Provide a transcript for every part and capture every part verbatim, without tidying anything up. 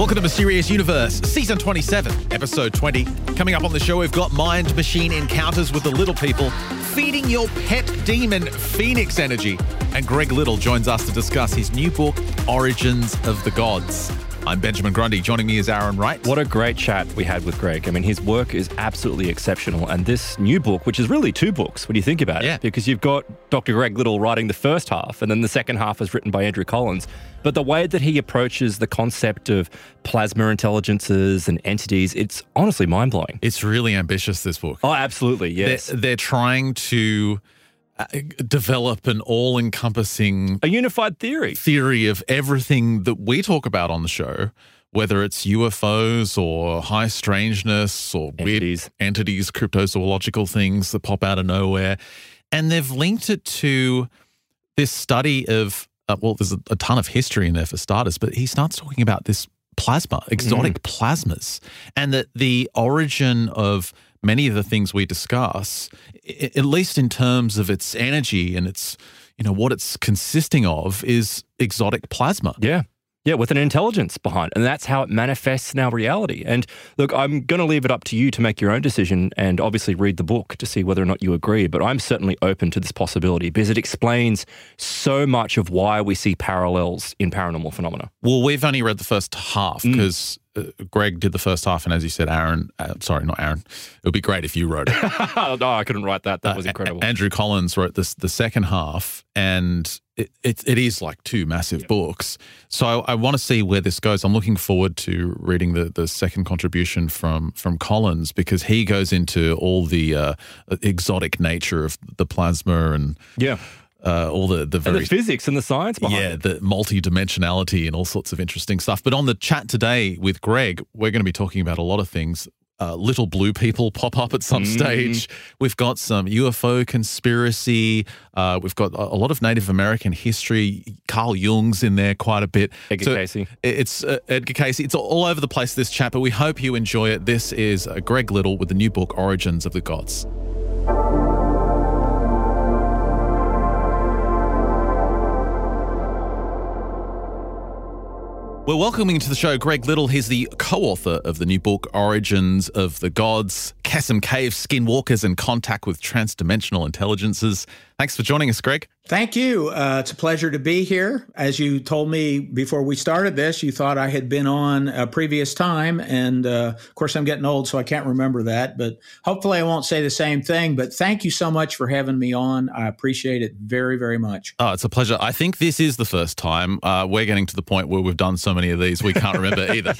Welcome to Mysterious Universe, Season twenty-seven, Episode twenty. Coming up on the show, we've got mind-machine encounters with the little people, feeding your pet demon Phoenix energy. And Greg Little joins us to discuss his new book, Origins of the Gods. I'm Benjamin Grundy. Joining me is Aaron Wright. What a great chat we had with Greg. I mean, his work is absolutely exceptional. And this new book, which is really two books when you think about it, yeah. because you've got Doctor Greg Little writing the first half, and then the second half is written by Andrew Collins. But the way that he approaches the concept of plasma intelligences and entities, it's honestly mind-blowing. It's really ambitious, this book. Oh, absolutely, yes. They're, they're trying to uh, develop an all-encompassing... A unified theory. Theory of everything that we talk about on the show, whether it's U F Os or high strangeness or entities. weird entities, cryptozoological things that pop out of nowhere. And they've linked it to this study of... Uh, well, there's a, a ton of history in there for starters, but he starts talking about this plasma, exotic mm. plasmas, and that the origin of many of the things we discuss, I- at least in terms of its energy and its, you know, what it's consisting of, is exotic plasma. Yeah. Yeah, with an intelligence behind. And that's how it manifests in our reality. And look, I'm going to leave it up to you to make your own decision and obviously read the book to see whether or not you agree. But I'm certainly open to this possibility because it explains so much of why we see parallels in paranormal phenomena. Well, we've only read the first half because mm. uh, Greg did the first half. And as you said, Aaron, uh, sorry, not Aaron, it would be great if you wrote it. No, I couldn't write that. That was incredible. Uh, Andrew Collins wrote this, the second half, and It, it it is like two massive yep. books. So I, I want to see where this goes. I'm looking forward to reading the, the second contribution from from Collins because he goes into all the uh, exotic nature of the plasma and yeah, uh, all the the very and the physics and the science behind yeah it. the multi-dimensionality and all sorts of interesting stuff. But on the chat today with Greg, we're going to be talking about a lot of things. Uh, little blue people pop up at some mm. stage. We've got some U F O conspiracy. Uh, we've got a, a lot of Native American history. Carl Jung's in there quite a bit. Edgar so Casey. It's uh, Edgar Casey. It's all over the place, this chat, but we hope you enjoy it. This is uh, Greg Little with the new book, Origins of the Gods. We're welcoming to the show Greg Little. He's the co-author of the new book, Origins of the Gods, Chasm Cave, Skinwalkers, and Contact with Transdimensional Intelligences. Thanks for joining us, Greg. Thank you. Uh, it's a pleasure to be here. As you told me before we started this, you thought I had been on a previous time. And uh, of course, I'm getting old, so I can't remember that. But hopefully I won't say the same thing. But thank you so much for having me on. I appreciate it very, very much. Oh, it's a pleasure. I think this is the first time. Uh, we're getting to the point where we've done so many of these, we can't remember either.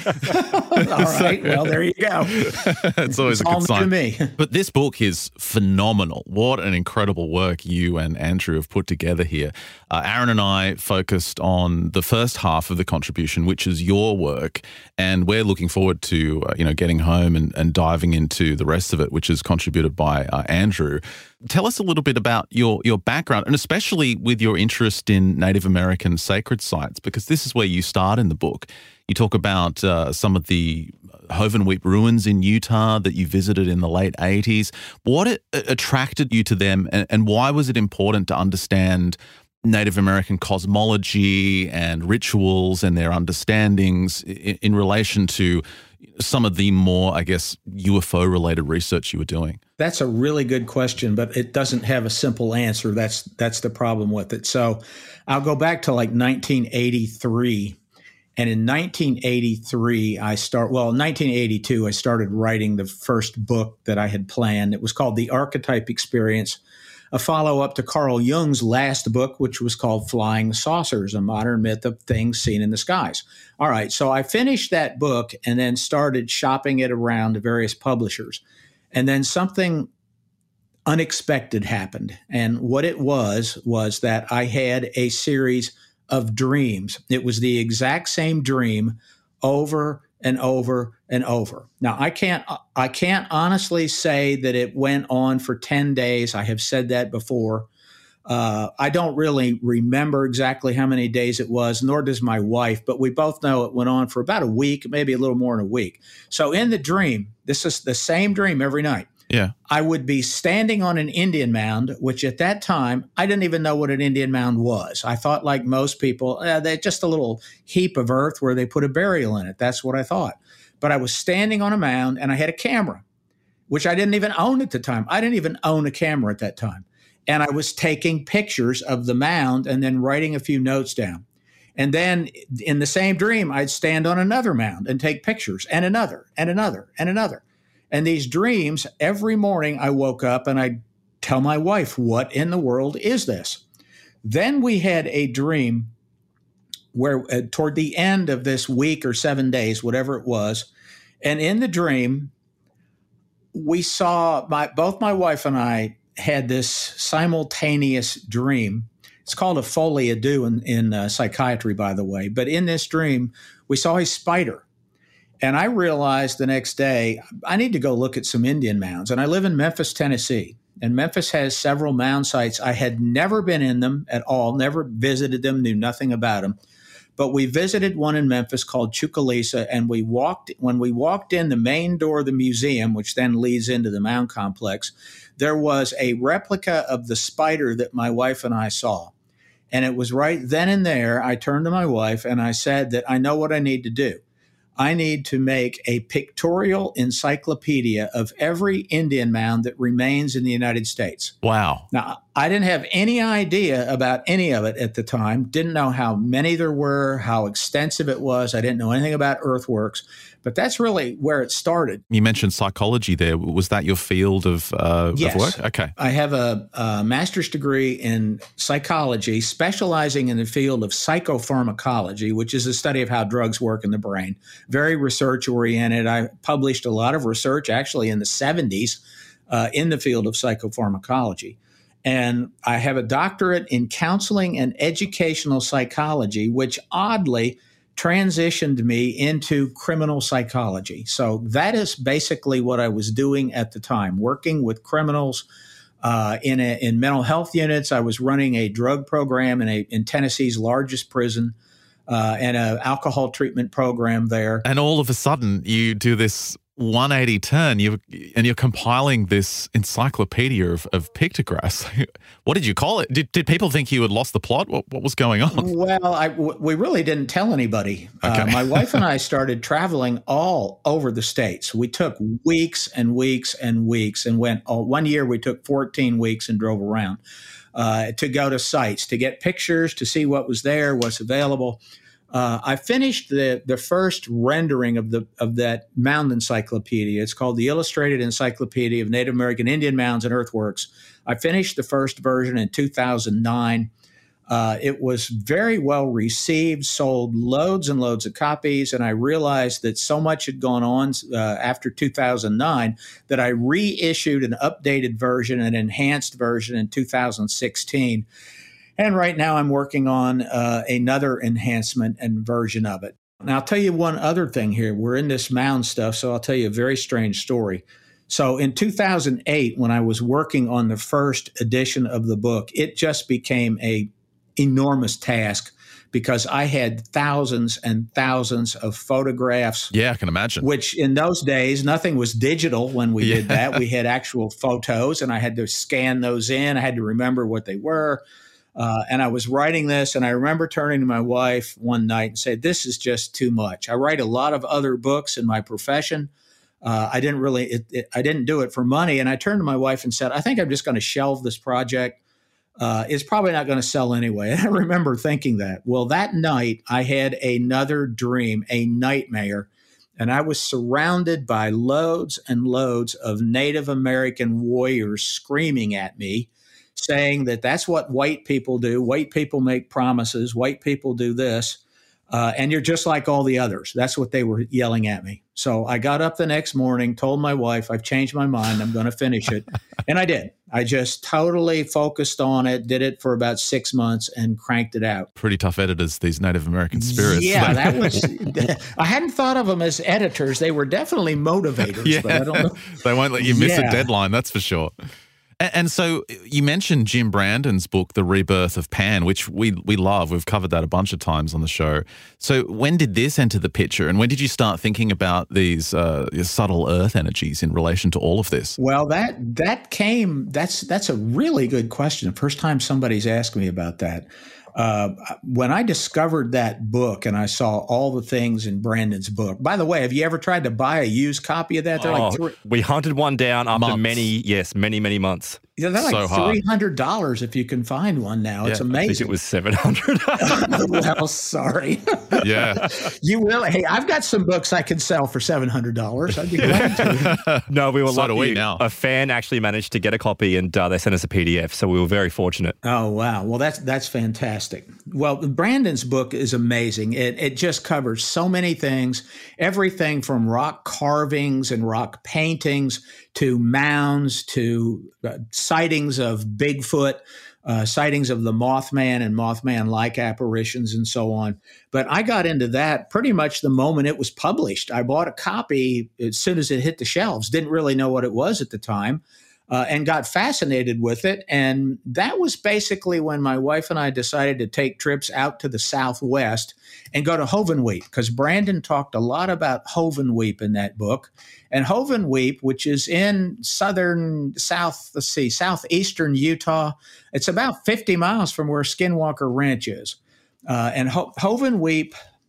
All right. Well, there you go. It's always it's a good all sign. To me. But this book is phenomenal. What an incredible work you and Andrew have put together here. Uh, Aaron and I focused on the first half of the contribution, which is your work, and we're looking forward to uh, you know getting home and, and diving into the rest of it, which is contributed by uh, Andrew. Tell us a little bit about your your background, and especially with your interest in Native American sacred sites, because this is where you start in the book. You talk about uh, some of the Hovenweep ruins in Utah that you visited in the late eighties. What it, attracted you to them, and, and why was it important to understand Native American cosmology and rituals and their understandings in, in relation to some of the more, I guess, U F O-related research you were doing? That's a really good question, but it doesn't have a simple answer. That's that's the problem with it. So I'll go back to like nineteen eighty-three. And in nineteen eighty-three, I start, well, in nineteen eighty-two, I started writing the first book that I had planned. It was called The Archetype Experience, a follow-up to Carl Jung's last book, which was called Flying Saucers, a modern myth of things seen in the skies. All right, so I finished that book and then started shopping it around to various publishers. And then something unexpected happened. And what it was, was that I had a series of dreams. It was the exact same dream over and over and over. Now, I can't I can't honestly say that it went on for ten days. I have said that before. Uh, I don't really remember exactly how many days it was, nor does my wife, but we both know it went on for about a week, maybe a little more than a week. So in the dream, this is the same dream every night. Yeah. I would be standing on an Indian mound, which at that time, I didn't even know what an Indian mound was. I thought, like most people, eh, they're just a little heap of earth where they put a burial in it. That's what I thought. But I was standing on a mound and I had a camera, which I didn't even own at the time. I didn't even own a camera at that time. And I was taking pictures of the mound and then writing a few notes down. And then in the same dream, I'd stand on another mound and take pictures, and another, and another, and another. And these dreams, every morning I woke up and I'd tell my wife, what in the world is this? Then we had a dream where uh, toward the end of this week or seven days, whatever it was, and in the dream, we saw, my both my wife and I had this simultaneous dream. It's called a folie à deux in, in uh, psychiatry, by the way. But in this dream, we saw a spider. And I realized the next day, I need to go look at some Indian mounds. And I live in Memphis, Tennessee. And Memphis has several mound sites. I had never been in them at all, never visited them, knew nothing about them. But we visited one in Memphis called Chucalissa, and we walked, when we walked in the main door of the museum, which then leads into the mound complex, there was a replica of the spider that my wife and I saw. And it was right then and there, I turned to my wife and I said that I know what I need to do. I need to make a pictorial encyclopedia of every Indian mound that remains in the United States. Wow. Now, I didn't have any idea about any of it at the time, didn't know how many there were, how extensive it was. I didn't know anything about earthworks, but that's really where it started. You mentioned psychology there. Was that your field of, uh, yes. of work? Okay. I have a, a master's degree in psychology, specializing in the field of psychopharmacology, which is the study of how drugs work in the brain. Very research oriented. I published a lot of research actually in the seventies uh, in the field of psychopharmacology. And I have a doctorate in counseling and educational psychology, which oddly transitioned me into criminal psychology. So that is basically what I was doing at the time, working with criminals uh, in a, in mental health units. I was running a drug program in a in Tennessee's largest prison. Uh, and an alcohol treatment program there. And all of a sudden, you do this one eighty turn, you and you're compiling this encyclopedia of, of pictographs. What did you call it? Did, did people think you had lost the plot? What, what was going on? Well, I, w- we really didn't tell anybody. Okay. Uh, my wife and I started traveling all over the states. We took weeks and weeks and weeks and went, oh, one year we took fourteen weeks and drove around. Uh, to go to sites, to get pictures, to see what was there, what's available. Uh, I finished the the first rendering of the of that mound encyclopedia. It's called the Illustrated Encyclopedia of Native American Indian Mounds and Earthworks. I finished the first version in two thousand nine. Uh, it was very well received, sold loads and loads of copies, and I realized that so much had gone on uh, after two thousand nine that I reissued an updated version, an enhanced version in two thousand sixteen. And right now I'm working on uh, another enhancement and version of it. Now, I'll tell you one other thing here. We're in this mound stuff, so I'll tell you a very strange story. So in two thousand eight, when I was working on the first edition of the book, it just became a enormous task because I had thousands and thousands of photographs. Yeah, I can imagine. Which in those days, nothing was digital when we yeah. did that. We had actual photos, and I had to scan those in. I had to remember what they were. Uh, and I was writing this, and I remember turning to my wife one night and said, this is just too much. I write a lot of other books in my profession. Uh, I didn't really, it, it, I didn't do it for money. And I turned to my wife and said, I think I'm just going to shelve this project. Uh, it's probably not going to sell anyway. And I remember thinking that. Well, that night I had another dream, a nightmare, and I was surrounded by loads and loads of Native American warriors screaming at me, saying that that's what white people do. White people make promises. White people do this. Uh, and you're just like all the others. That's what they were yelling at me. So I got up the next morning, told my wife, I've changed my mind. I'm going to finish it. And I did. I just totally focused on it, did it for about six months and cranked it out. Pretty tough editors, these Native American spirits. Yeah, that was, I hadn't thought of them as editors. They were definitely motivators. Yeah, but I don't know. They won't let you miss yeah. a deadline, that's for sure. And, and so you mentioned Jim Brandon's book, The Rebirth of Pan, which we we love. We've covered that a bunch of times on the show. So when did this enter the picture, and when did you start thinking about these uh, subtle earth energies in relation to all of this? Well, that that came. That's that's a really good question. First time somebody's asked me about that. Uh, when I discovered that book and I saw all the things in Brandon's book. By the way, have you ever tried to buy a used copy of that? They're oh, like three, we hunted one down after months. many, yes, many, many months. Yeah, they're like so three hundred dollars if you can find one now. Yeah, it's amazing. I think it was seven hundred. Well, sorry. Yeah. You will. Hey, I've got some books I can sell for seven hundred dollars. I'd be glad to. No, we were So do we lucky. now. A fan actually managed to get a copy, and uh, they sent us a P D F, so we were very fortunate. Oh, wow. Well, that's that's fantastic. Well, Brandon's book is amazing. It it just covers so many things, everything from rock carvings and rock paintings to mounds to uh, sightings of Bigfoot, uh, sightings of the Mothman and Mothman-like apparitions and so on. But I got into that pretty much the moment it was published. I bought a copy as soon as it hit the shelves, didn't really know what it was at the time. Uh, and got fascinated with it. And that was basically when my wife and I decided to take trips out to the Southwest and go to Hovenweep, because Brandon talked a lot about Hovenweep in that book. And Hovenweep, which is in southern, south, let's see, southeastern Utah, it's about fifty miles from where Skinwalker Ranch is. Uh, and Ho- Hovenweep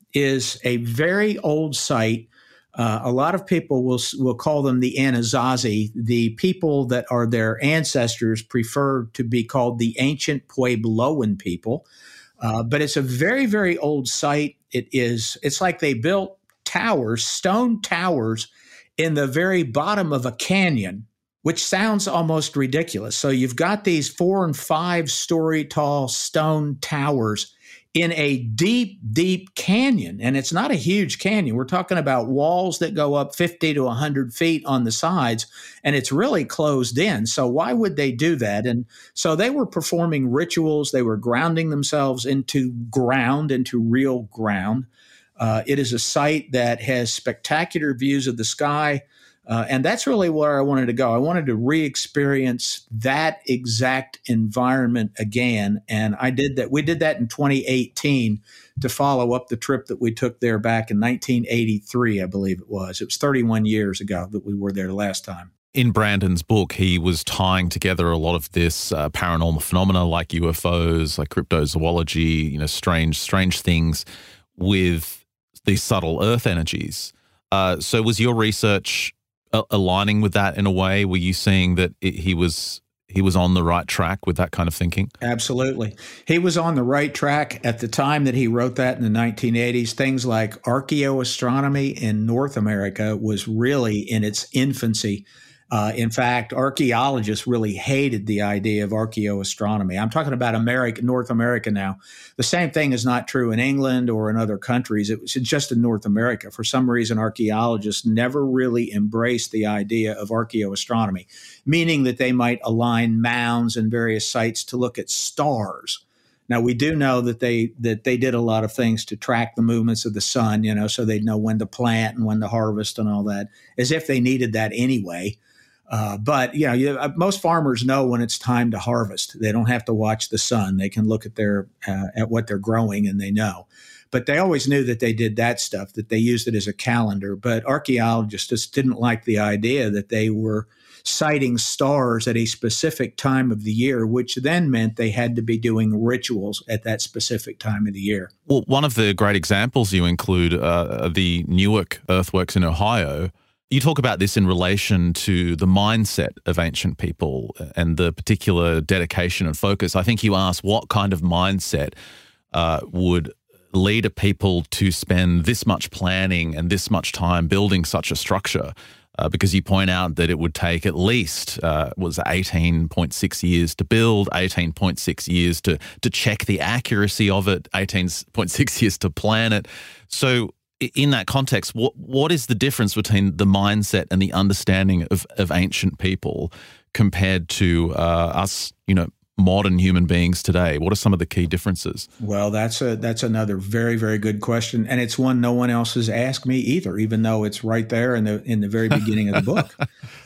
is a very old site. Uh, a lot of people will will call them the Anasazi. The people that are their ancestors prefer to be called the ancient Puebloan people. Uh, but it's a very, very old site. It is. It's like they built towers, stone towers, in the very bottom of a canyon, which sounds almost ridiculous. So you've got these four and five story tall stone towers in a deep, deep canyon. And it's not a huge canyon. We're talking about walls that go up fifty to one hundred feet on the sides, and it's really closed in. So why would they do that? And so they were performing rituals. They were grounding themselves into ground, into real ground. Uh, it is a site that has spectacular views of the sky. Uh, and that's really where I wanted to go. I wanted to re-experience that exact environment again. And I did that. We did that in twenty eighteen to follow up the trip that we took there back in nineteen eighty-three, I believe it was. It was thirty-one years ago that we were there last time. In Brandon's book, he was tying together a lot of this uh, paranormal phenomena like U F Os, like cryptozoology, you know, strange, strange things with these subtle earth energies. Uh, so was your research aligning with that in a way? Were you seeing that it, he was he was on the right track with that kind of thinking? Absolutely. He was on the right track at the time that he wrote that in the nineteen eighties. Things like archaeoastronomy in North America was really in its infancy. Uh, in fact, archaeologists really hated the idea of archaeoastronomy. I'm talking about America, North America now. The same thing is not true in England or in other countries. It was just in North America. For some reason, archaeologists never really embraced the idea of archaeoastronomy, meaning that they might align mounds and various sites to look at stars. Now, we do know that they that they did a lot of things to track the movements of the sun, you know, so they'd know when to plant and when to harvest and all that, as if they needed that anyway. Uh, but, you know, you, uh, most farmers know when it's time to harvest. They don't have to watch the sun. They can look at their uh, at what they're growing and they know. But they always knew that they did that stuff, that they used it as a calendar. But archaeologists just didn't like the idea that they were sighting stars at a specific time of the year, which then meant they had to be doing rituals at that specific time of the year. Well, one of the great examples you include uh, the Newark earthworks in Ohio. You talk about this in relation to the mindset of ancient people and the particular dedication and focus. I think you asked what kind of mindset uh, would lead a people to spend this much planning and this much time building such a structure, uh, because you point out that it would take at least uh, was eighteen point six years to build, eighteen point six years to to check the accuracy of it, eighteen point six years to plan it. So in that context, what what is the difference between the mindset and the understanding of, of ancient people compared to uh, us, you know, modern human beings today? What are some of the key differences? Well, that's a that's another very, very good question, and it's one no one else has asked me either, even though it's right there in the in the very beginning of the book.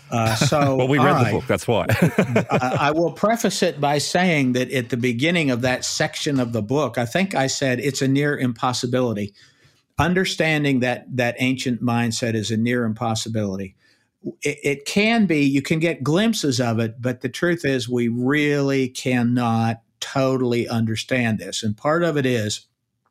Uh, so, well, we read right. the book, that's why. I, I will preface it by saying that at the beginning of that section of the book, I think I said it's a near impossibility. Understanding that that ancient mindset is a near impossibility. It, it can be, you can get glimpses of it, but the truth is we really cannot totally understand this. And part of it is,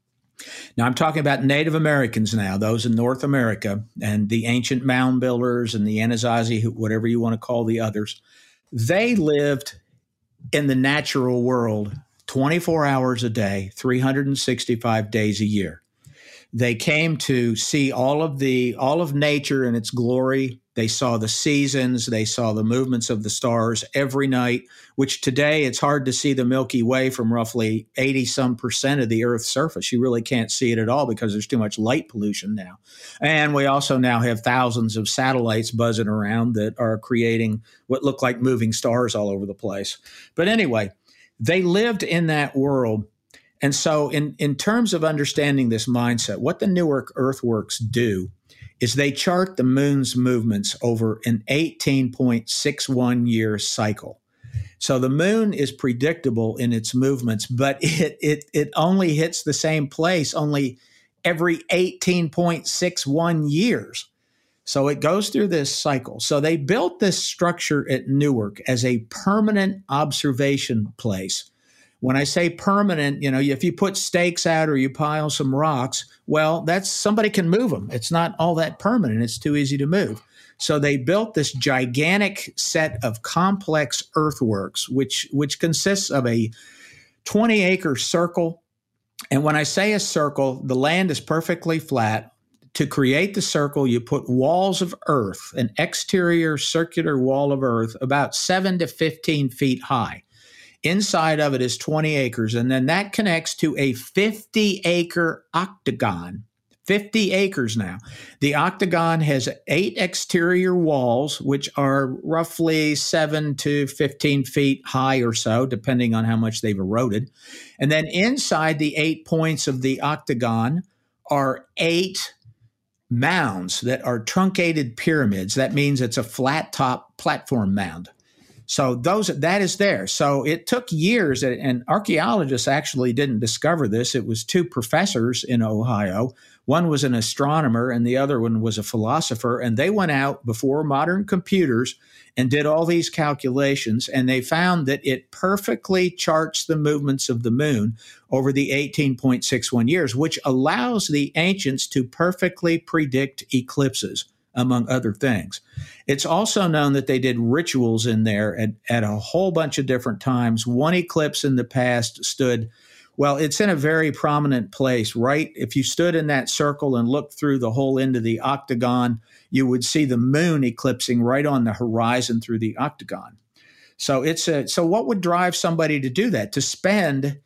now I'm talking about Native Americans now, those in North America, and the ancient mound builders and the Anasazi, whatever you want to call the others. They lived in the natural world twenty-four hours a day, three hundred sixty-five days a year. They came to see all of the all of nature in its glory. They saw the seasons. They saw the movements of the stars every night, which today it's hard to see the Milky Way from roughly eighty some percent of the Earth's surface. You really can't see it at all because there's too much light pollution now. And we also now have thousands of satellites buzzing around that are creating what look like moving stars all over the place. But anyway, they lived in that world. And so in, in terms of understanding this mindset, what the Newark Earthworks do is they chart the moon's movements over an eighteen point six one year cycle. So the moon is predictable in its movements, but it it it only hits the same place only every eighteen point six one years. So it goes through this cycle. So they built this structure at Newark as a permanent observation place. When I say permanent, you know, if you put stakes out or you pile some rocks, well, that's somebody can move them. It's not all that permanent. It's too easy to move. So they built this gigantic set of complex earthworks, which which consists of a twenty acre circle. And when I say a circle, the land is perfectly flat. To create the circle, you put walls of earth, an exterior circular wall of earth about seven to fifteen feet high. Inside of it is twenty acres, and then that connects to a fifty acre octagon. fifty acres now. The octagon has eight exterior walls, which are roughly seven to fifteen feet high or so, depending on how much they've eroded. And then inside the eight points of the octagon are eight mounds that are truncated pyramids. That means it's a flat top platform mound. So those that is there. So it took years, and archaeologists actually didn't discover this. It was two professors in Ohio. One was an astronomer and the other one was a philosopher. And they went out before modern computers and did all these calculations. And they found that it perfectly charts the movements of the moon over the eighteen point six one years, which allows the ancients to perfectly predict eclipses, among other things. It's also known that they did rituals in there at, at a whole bunch of different times. One eclipse in the past stood, well, it's in a very prominent place, right? If you stood in that circle and looked through the whole end of the octagon, you would see the moon eclipsing right on the horizon through the octagon. So it's a, so what would drive somebody to do that? To spend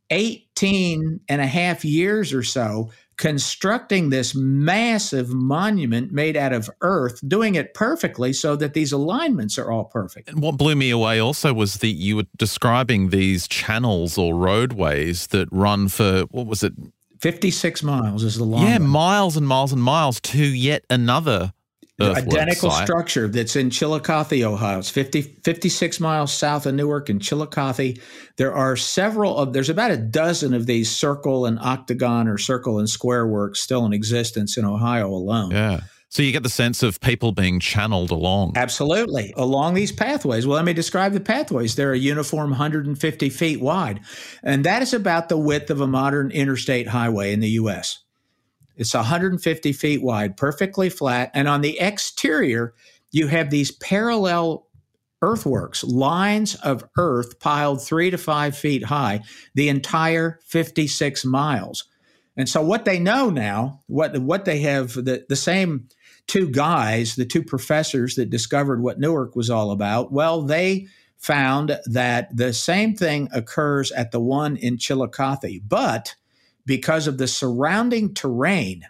eighteen and a half years or so constructing this massive monument made out of earth, doing it perfectly so that these alignments are all perfect. And what blew me away also was that you were describing these channels or roadways that run for, what was it? fifty-six miles is the long Yeah, one. miles and miles and miles to yet another earthwork identical site. structure that's in Chillicothe, Ohio. It's fifty, fifty-six miles south of Newark in Chillicothe. There are several of, there's about a dozen of these circle and octagon or circle and square works still in existence in Ohio alone. Yeah. So you get the sense of people being channeled along. Absolutely. Along these pathways. Well, let me describe the pathways. They're a uniform one hundred fifty feet wide. And that is about the width of a modern interstate highway in the U S It's one hundred fifty feet wide, perfectly flat. And on the exterior, you have these parallel earthworks, lines of earth piled three to five feet high, the entire fifty-six miles. And so what they know now, what, what they have, the, the same two guys, the two professors that discovered what Newark was all about, well, they found that the same thing occurs at the one in Chillicothe, but because of the surrounding terrain,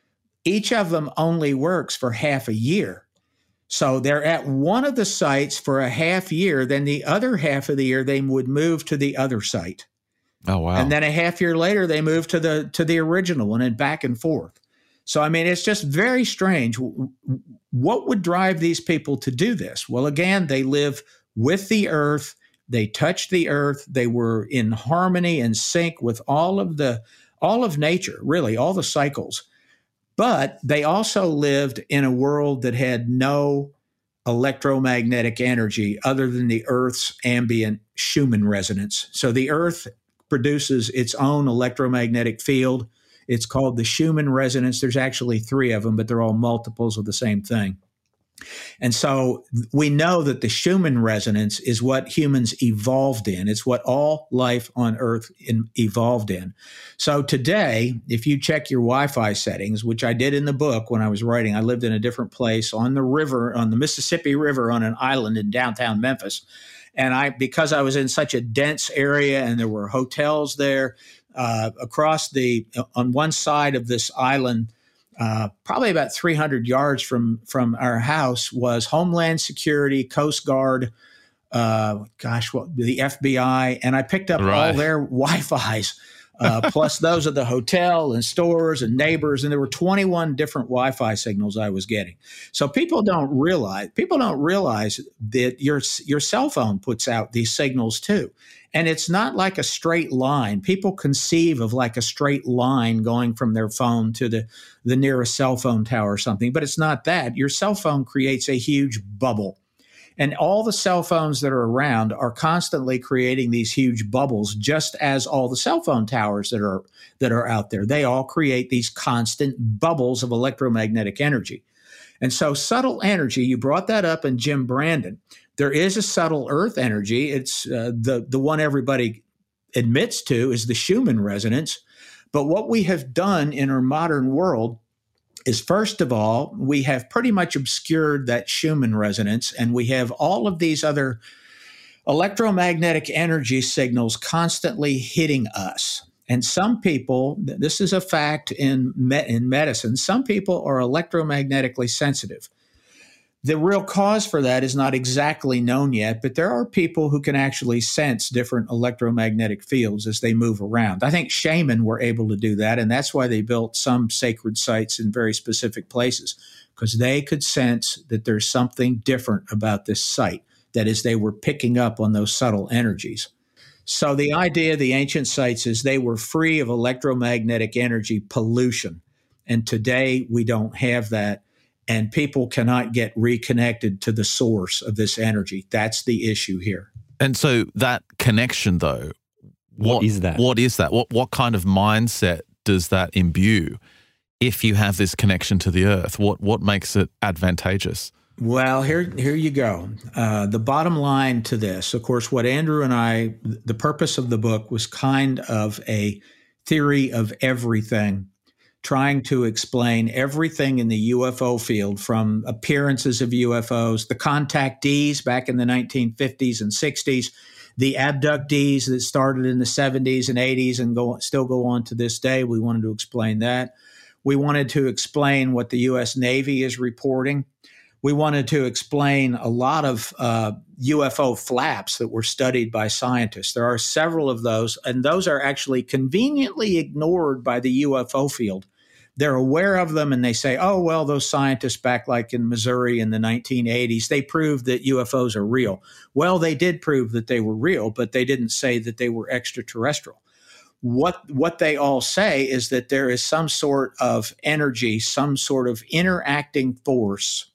each of them only works for half a year. So they're at one of the sites for a half year, then the other half of the year they would move to the other site. Oh, wow. And then a half year later they move to the to the original one and back and forth. So, I mean, it's just very strange. What would drive these people to do this? Well, again, they live with the earth. They touch the earth. They were in harmony and sync with all of the, all of nature, really, all the cycles. But they also lived in a world that had no electromagnetic energy other than the Earth's ambient Schumann resonance. So the Earth produces its own electromagnetic field. It's called the Schumann resonance. There's actually three of them, but they're all multiples of the same thing. And so we know that the Schumann resonance is what humans evolved in. It's what all life on Earth in, evolved in. So today, if you check your Wi-Fi settings, which I did in the book when I was writing, I lived in a different place on the river, on the Mississippi River on an island in downtown Memphis. And I, because I was in such a dense area and there were hotels there, uh, across the, on one side of this island, Uh, probably about three hundred yards from from our house was Homeland Security, Coast Guard, uh, gosh, what the F B I, and I picked up right. all their Wi-Fi's, uh, plus those of the hotel and stores and neighbors, and there were twenty-one different Wi-Fi signals I was getting. So people don't realize people don't realize that your your cell phone puts out these signals too. And it's not like a straight line. People conceive of like a straight line going from their phone to the, the nearest cell phone tower or something, but it's not that. Your cell phone creates a huge bubble. And all the cell phones that are around are constantly creating these huge bubbles, just as all the cell phone towers that are that are out there. They all create these constant bubbles of electromagnetic energy. And so subtle energy, you brought that up in Jim Brandon. There is a subtle earth energy. It's uh, the, the one everybody admits to is the Schumann resonance. But what we have done in our modern world is, first of all, we have pretty much obscured that Schumann resonance, and we have all of these other electromagnetic energy signals constantly hitting us. And some people, this is a fact in, me- in medicine, some people are electromagnetically sensitive. The real cause for that is not exactly known yet, but there are people who can actually sense different electromagnetic fields as they move around. I think shaman were able to do that, and that's why they built some sacred sites in very specific places, because they could sense that there's something different about this site. That is, they were picking up on those subtle energies. So the idea of the ancient sites is they were free of electromagnetic energy pollution, and today we don't have that. And people cannot get reconnected to the source of this energy. That's the issue here. And so that connection, though, what, what is that? What is that? What what kind of mindset does that imbue if you have this connection to the earth? What what makes it advantageous? Well, here here you go. Uh, the bottom line to this, of course, what Andrew and I, the purpose of the book was kind of a theory of everything, trying to explain everything in the U F O field, from appearances of U F Os, the contactees back in the nineteen fifties and sixties, the abductees that started in the seventies and eighties and go, still go on to this day. We wanted to explain that. We wanted to explain what the U S Navy is reporting. We wanted to explain a lot of uh, U F O flaps that were studied by scientists. There are several of those, and those are actually conveniently ignored by the U F O field. They're aware of them, and they say, oh, well, those scientists back like in Missouri in the nineteen eighties, they proved that U F Os are real. Well, they did prove that they were real, but they didn't say that they were extraterrestrial. What, what they all say is that there is some sort of energy, some sort of interacting force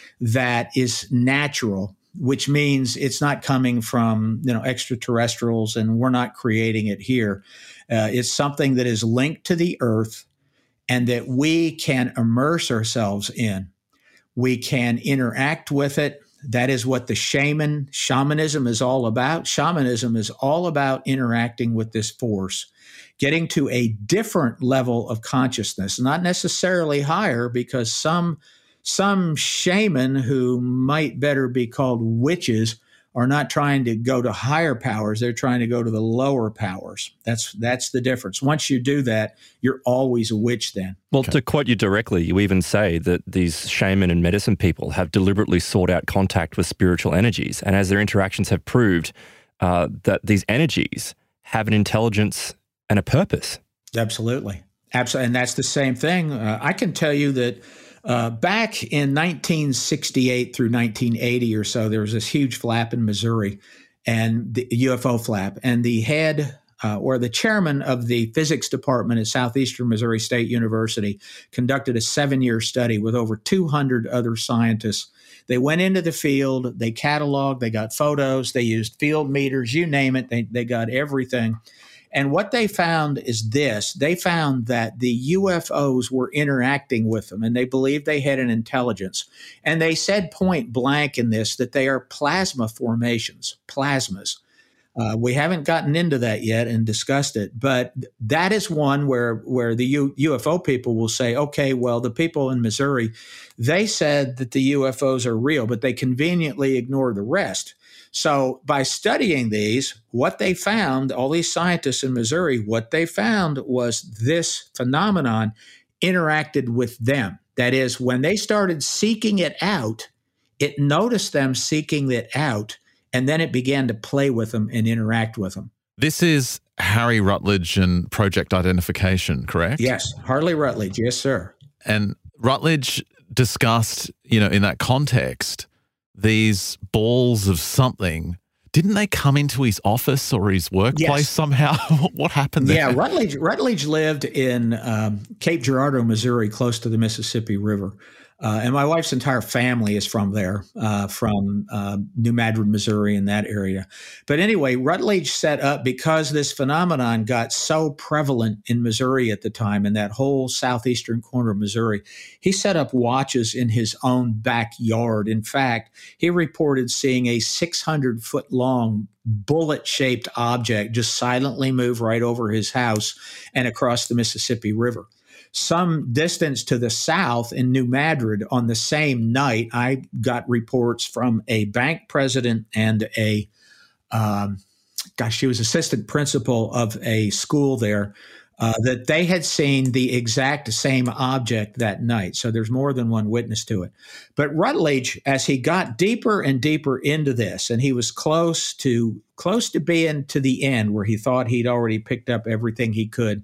that is natural, which means it's not coming from, you know, extraterrestrials, and we're not creating it here. Uh, it's something that is linked to the earth and that we can immerse ourselves in. We can interact with it. That is what the shaman, shamanism is all about. Shamanism is all about interacting with this force, getting to a different level of consciousness, not necessarily higher, because some Some shaman who might better be called witches are not trying to go to higher powers. They're trying to go to the lower powers. That's that's the difference. Once you do that, you're always a witch then. Well, Okay. to quote you directly, you even say that these shaman and medicine people have deliberately sought out contact with spiritual energies. And as their interactions have proved, uh, that these energies have an intelligence and a purpose. Absolutely. Absolutely. And that's the same thing. Uh, I can tell you that uh, back in nineteen sixty-eight through nineteen eighty or so, there was this huge flap in Missouri, and the U F O flap. And the head uh, or the chairman of the physics department at Southeastern Missouri State University conducted a seven-year study with over two hundred other scientists. They went into the field, they cataloged, they got photos, they used field meters, you name it, they, they got everything. And what they found is this. They found that the U F Os were interacting with them, and they believed they had an intelligence. And they said point blank in this that they are plasma formations, plasmas. Uh, we haven't gotten into that yet and discussed it, but that is one where where the U, UFO people will say, okay, well, the people in Missouri, they said that the U F Os are real, but they conveniently ignore the rest. So by studying these, what they found, all these scientists in Missouri, what they found was this phenomenon interacted with them. That is, when they started seeking it out, it noticed them seeking it out, and then it began to play with them and interact with them. This is Harry Rutledge and Project Identification, correct? Yes, Harley Rutledge. Yes, sir. And Rutledge discussed, you know, in that context, these balls of something. Didn't they come into his office or his workplace yes. somehow? What happened there? Yeah, Rutledge, Rutledge lived in um, Cape Girardeau, Missouri, close to the Mississippi River. Uh, and my wife's entire family is from there, uh, from uh, New Madrid, Missouri, in that area. But anyway, Rutledge set up, because this phenomenon got so prevalent in Missouri at the time, in that whole southeastern corner of Missouri, he set up watches in his own backyard. In fact, he reported seeing a six hundred foot long bullet-shaped object just silently move right over his house and across the Mississippi River. Some distance to the south in New Madrid on the same night, I got reports from a bank president and a, um, gosh, she was assistant principal of a school there, uh, that they had seen the exact same object that night. So there's more than one witness to it. But Rutledge, as he got deeper and deeper into this, and he was close to close to being to the end where he thought he'd already picked up everything he could,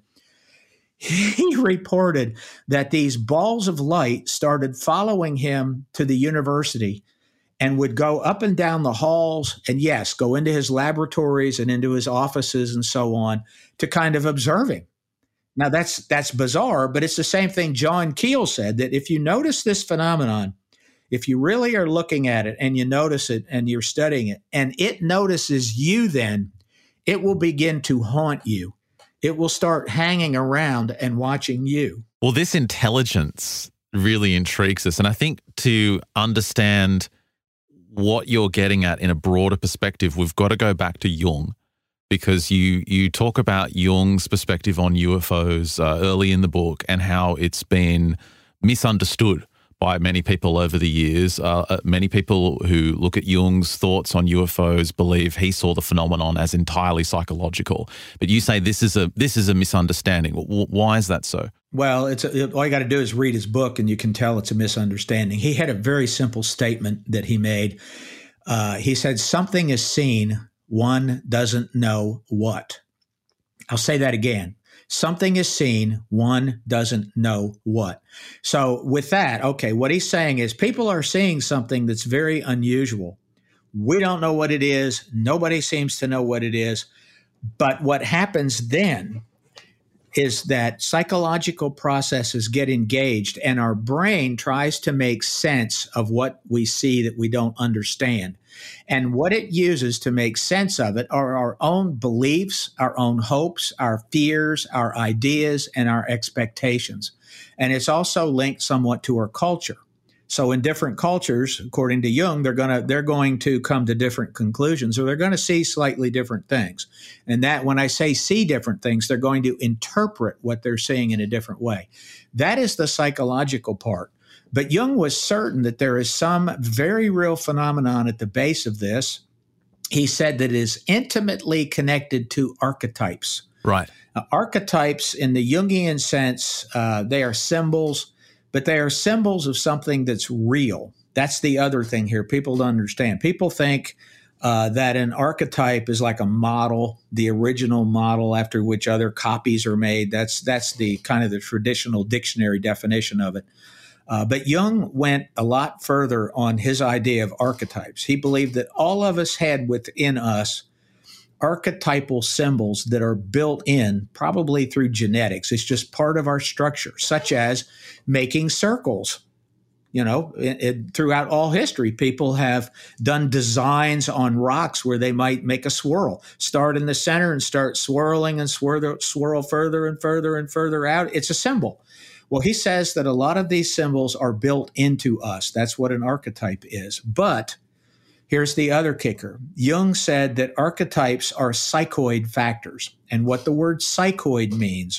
he reported that these balls of light started following him to the university and would go up and down the halls and, yes, go into his laboratories and into his offices and so on to kind of observe him. Now, that's that's bizarre, but it's the same thing John Keel said, that if you notice this phenomenon, if you really are looking at it and you notice it and you're studying it and it notices you, then it will begin to haunt you. It will start hanging around and watching you. Well, this intelligence really intrigues us. And I think to understand what you're getting at in a broader perspective, we've got to go back to Jung, because you you talk about Jung's perspective on U F Os uh, early in the book and how it's been misunderstood by many people over the years. Uh, many people who look at Jung's thoughts on U F Os believe he saw the phenomenon as entirely psychological. But you say this is a this is a misunderstanding. Why is that so? Well, it's a, all you got to do is read his book, and you can tell it's a misunderstanding. He had a very simple statement that he made. Uh, he said, "Something is seen, one doesn't know what." I'll say that again. Something is seen, one doesn't know what. So with that, okay, what he's saying is people are seeing something that's very unusual. We don't know what it is. Nobody seems to know what it is. But what happens then is that psychological processes get engaged and our brain tries to make sense of what we see that we don't understand. And what it uses to make sense of it are our own beliefs, our own hopes, our fears, our ideas, and our expectations. And it's also linked somewhat to our culture. So in different cultures, according to Jung, they're going to they're going to come to different conclusions, or they're going to see slightly different things. And that when I say see different things, they're going to interpret what they're seeing in a different way. That is the psychological part. But Jung was certain that there is some very real phenomenon at the base of this. He said that it is intimately connected to archetypes. Right. Uh, archetypes in the Jungian sense, uh, they are symbols, but they are symbols of something that's real. That's the other thing here. People don't understand. People think uh, that an archetype is like a model, the original model after which other copies are made. That's that's the kind of the traditional dictionary definition of it. Uh, but Jung went a lot further on his idea of archetypes. He believed that all of us had within us archetypal symbols that are built in, probably through genetics. It's just part of our structure, such as making circles. You know, it, it, throughout all history, people have done designs on rocks where they might make a swirl, start in the center and start swirling and swirl, swirl further and further and further out. It's a symbol. Well, he says that a lot of these symbols are built into us. That's what an archetype is. But here's the other kicker. Jung said that archetypes are psychoid factors. And what the word psychoid means,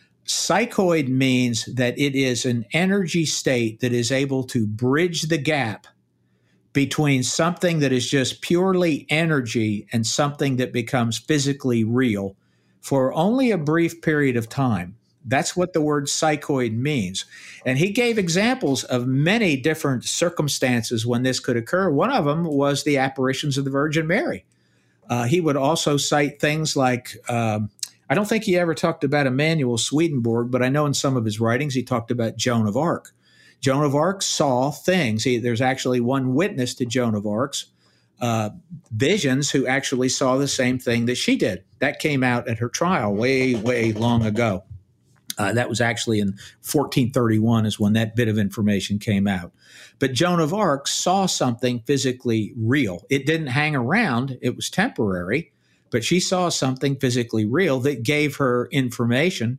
psychoid means that it is an energy state that is able to bridge the gap between something that is just purely energy and something that becomes physically real for only a brief period of time. That's what the word psychoid means. And he gave examples of many different circumstances when this could occur. One of them was the apparitions of the Virgin Mary. Uh, he would also cite things like, um, I don't think he ever talked about Emanuel Swedenborg, but I know in some of his writings he talked about Joan of Arc. Joan of Arc saw things. He, there's actually one witness to Joan of Arc's uh, visions who actually saw the same thing that she did. That came out at her trial way, way long ago. Uh, that was actually in fourteen thirty-one is when that bit of information came out. But Joan of Arc saw something physically real. It didn't hang around. It was temporary, but she saw something physically real that gave her information.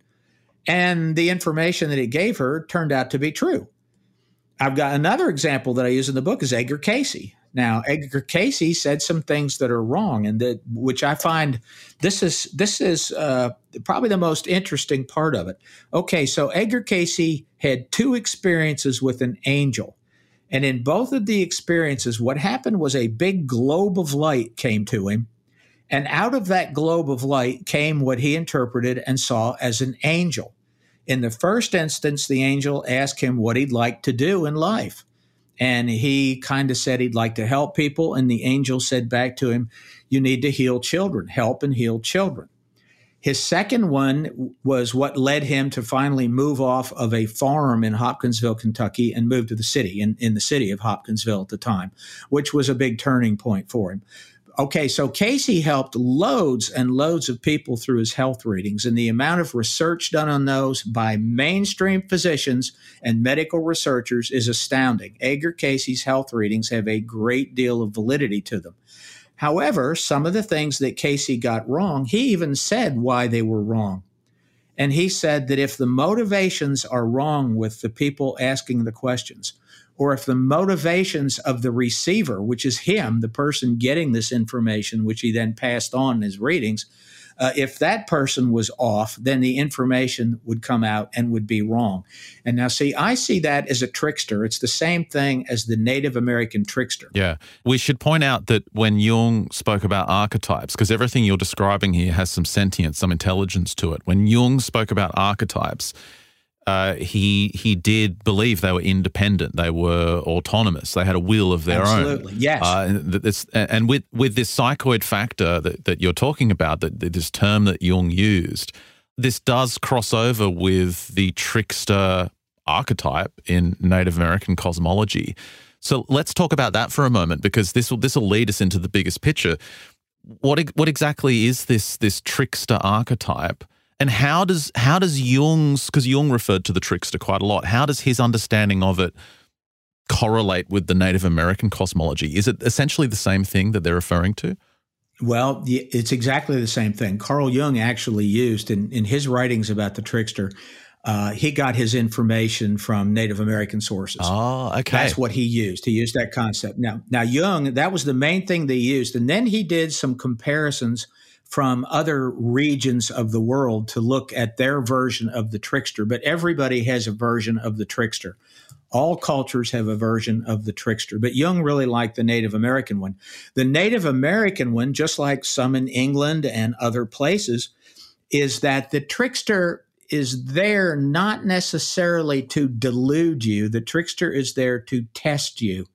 And the information that it gave her turned out to be true. I've got another example that I use in the book is Edgar Cayce. Now, Edgar Cayce said some things that are wrong, and that which I find this is this is uh, probably the most interesting part of it. Okay, so Edgar Cayce had two experiences with an angel, and in both of the experiences, what happened was a big globe of light came to him, and out of that globe of light came what he interpreted and saw as an angel. In the first instance, the angel asked him what he'd like to do in life. And he kind of said he'd like to help people. And the angel said back to him, you need to heal children, help and heal children. His second one was what led him to finally move off of a farm in Hopkinsville, Kentucky, and move to the city, in, in the city of Hopkinsville at the time, which was a big turning point for him. Okay, so Cayce helped loads and loads of people through his health readings, and the amount of research done on those by mainstream physicians and medical researchers is astounding. Edgar Cayce's health readings have a great deal of validity to them. However, some of the things that Cayce got wrong, he even said why they were wrong. And he said that if the motivations are wrong with the people asking the questions, or if the motivations of the receiver, which is him, the person getting this information, which he then passed on in his readings, uh, if that person was off, then the information would come out and would be wrong. And now, see, I see that as a trickster. It's the same thing as the Native American trickster. Yeah. We should point out that when Jung spoke about archetypes, because everything you're describing here has some sentience, some intelligence to it. When Jung spoke about archetypes, Uh, he he did believe they were independent, they were autonomous, they had a will of their Absolutely. own. Yes. Uh, and, this, and with with this psychoid factor that, that you're talking about, that, that this term that Jung used, this does cross over with the trickster archetype in Native American cosmology. So let's talk about that for a moment, because this will this will lead us into the biggest picture. What what exactly is this this trickster archetype? And how does how does Jung's, because Jung referred to the trickster quite a lot, how does his understanding of it correlate with the Native American cosmology? Is it essentially the same thing that they're referring to? Well, it's exactly the same thing. Carl Jung actually used in, in his writings about the trickster, uh, he got his information from Native American sources. Oh, okay. That's what he used. He used that concept. Now, now Jung, that was the main thing they used. And then he did some comparisons from other regions of the world to look at their version of the trickster. But everybody has a version of the trickster. All cultures have a version of the trickster. But Jung really liked the Native American one. The Native American one, just like some in England and other places, is that the trickster is there not necessarily to delude you. The trickster is there to test you.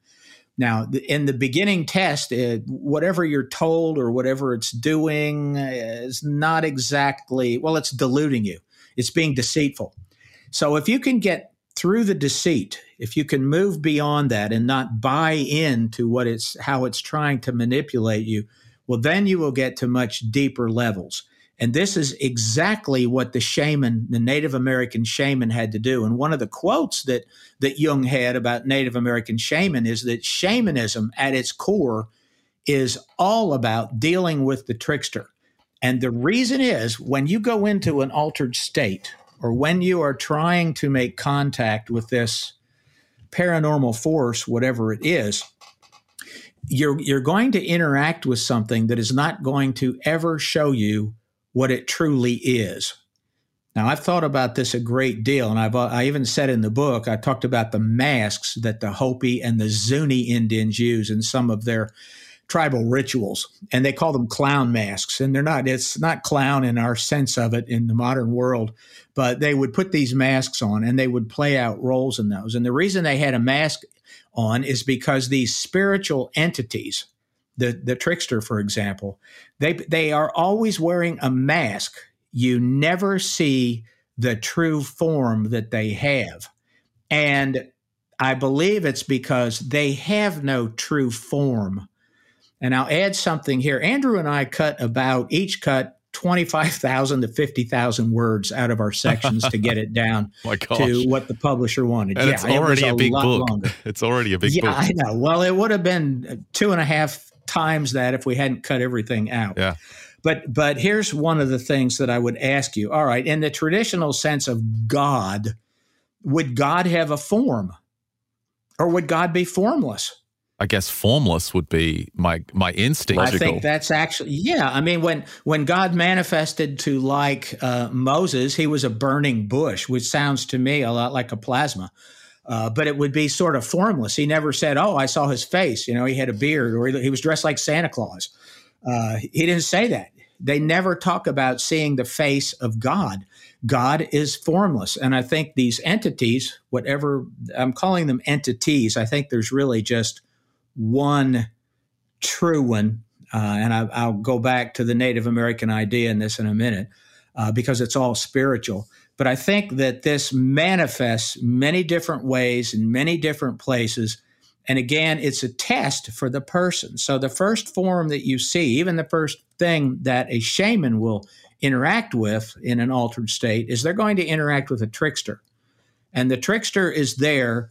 Now, in the beginning test, it, whatever you're told or whatever it's doing is not exactly, well, it's deluding you. It's being deceitful. So if you can get through the deceit, if you can move beyond that and not buy into what it's, how it's trying to manipulate you, well, then you will get to much deeper levels. And this is exactly what the shaman, the Native American shaman, had to do. And one of the quotes that, that Jung had about Native American shaman is that shamanism at its core is all about dealing with the trickster. And the reason is when you go into an altered state or when you are trying to make contact with this paranormal force, whatever it is, you're, you're going to interact with something that is not going to ever show you what it truly is. Now, I've thought about this a great deal, and I've I even said in the book, I talked about the masks that the Hopi and the Zuni Indians use in some of their tribal rituals, and they call them clown masks. And they're not, it's not clown in our sense of it in the modern world, but they would put these masks on and they would play out roles in those. And the reason they had a mask on is because these spiritual entities, The, the trickster, for example, they they are always wearing a mask. You never see the true form that they have. And I believe it's because they have no true form. And I'll add something here. Andrew and I cut about, each cut twenty-five thousand to fifty thousand words out of our sections to get it down My gosh. to what the publisher wanted. And yeah, it's already it a big lot book. Longer. It's already a big yeah, book. I know. Well, it would have been two and a half times that if we hadn't cut everything out. Yeah. But but here's one of the things that I would ask you. All right, in the traditional sense of God, would God have a form? Or would God be formless? I guess formless would be my my instinct. I think that's actually, yeah. I mean, when when God manifested to like uh, Moses, he was a burning bush, which sounds to me a lot like a plasma. Uh, but it would be sort of formless. He never said, oh, I saw his face. You know, he had a beard or he, he was dressed like Santa Claus. Uh, he didn't say that. They never talk about seeing the face of God. God is formless. And I think these entities, whatever, I'm calling them entities, I think there's really just one true one. Uh, and I, I'll go back to the Native American idea in this in a minute uh, because it's all spiritual. But I think that this manifests many different ways in many different places. And again, it's a test for the person. So the first form that you see, even the first thing that a shaman will interact with in an altered state, is they're going to interact with a trickster. And the trickster is there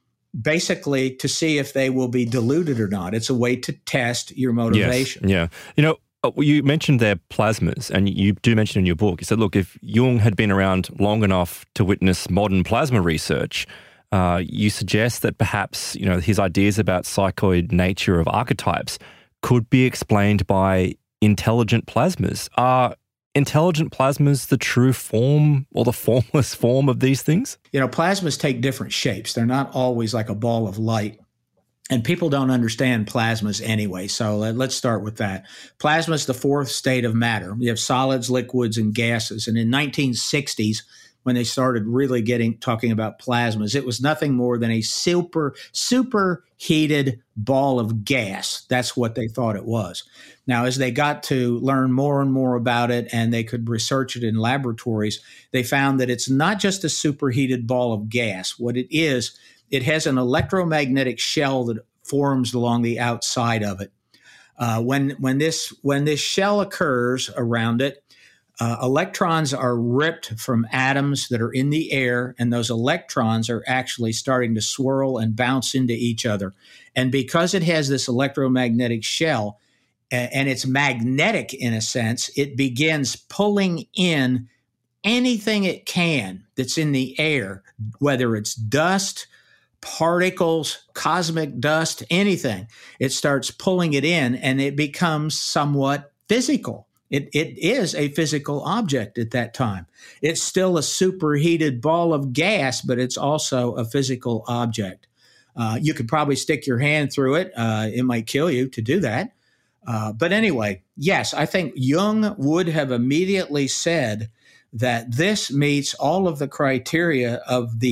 basically to see if they will be deluded or not. It's a way to test your motivation. Yes, yeah. You know, you mentioned their plasmas, and you do mention in your book, you said, look, if Jung had been around long enough to witness modern plasma research, uh, you suggest that perhaps, you know, his ideas about psychoid nature of archetypes could be explained by intelligent plasmas. Are intelligent plasmas the true form or the formless form of these things? You know, plasmas take different shapes. They're not always like a ball of light. And people don't understand plasmas anyway, so let's start with that. Plasma is the fourth state of matter. You have solids, liquids, and gases. And in nineteen sixties, when they started really getting talking about plasmas, it was nothing more than a super, super heated ball of gas. That's what they thought it was. Now, as they got to learn more and more about it and they could research it in laboratories, they found that it's not just a superheated ball of gas. What it is, it has an electromagnetic shell that forms along the outside of it. Uh, when when this when this shell occurs around it, uh, electrons are ripped from atoms that are in the air, and those electrons are actually starting to swirl and bounce into each other. And because it has this electromagnetic shell, and, and it's magnetic in a sense, it begins pulling in anything it can that's in the air, whether it's dust, particles, cosmic dust, anything. It starts pulling it in and it becomes somewhat physical. It, it is a physical object at that time. It's still a superheated ball of gas, but it's also a physical object. Uh, you could probably stick your hand through it. Uh, it might kill you to do that. Uh, but anyway, yes, I think Jung would have immediately said that this meets all of the criteria of these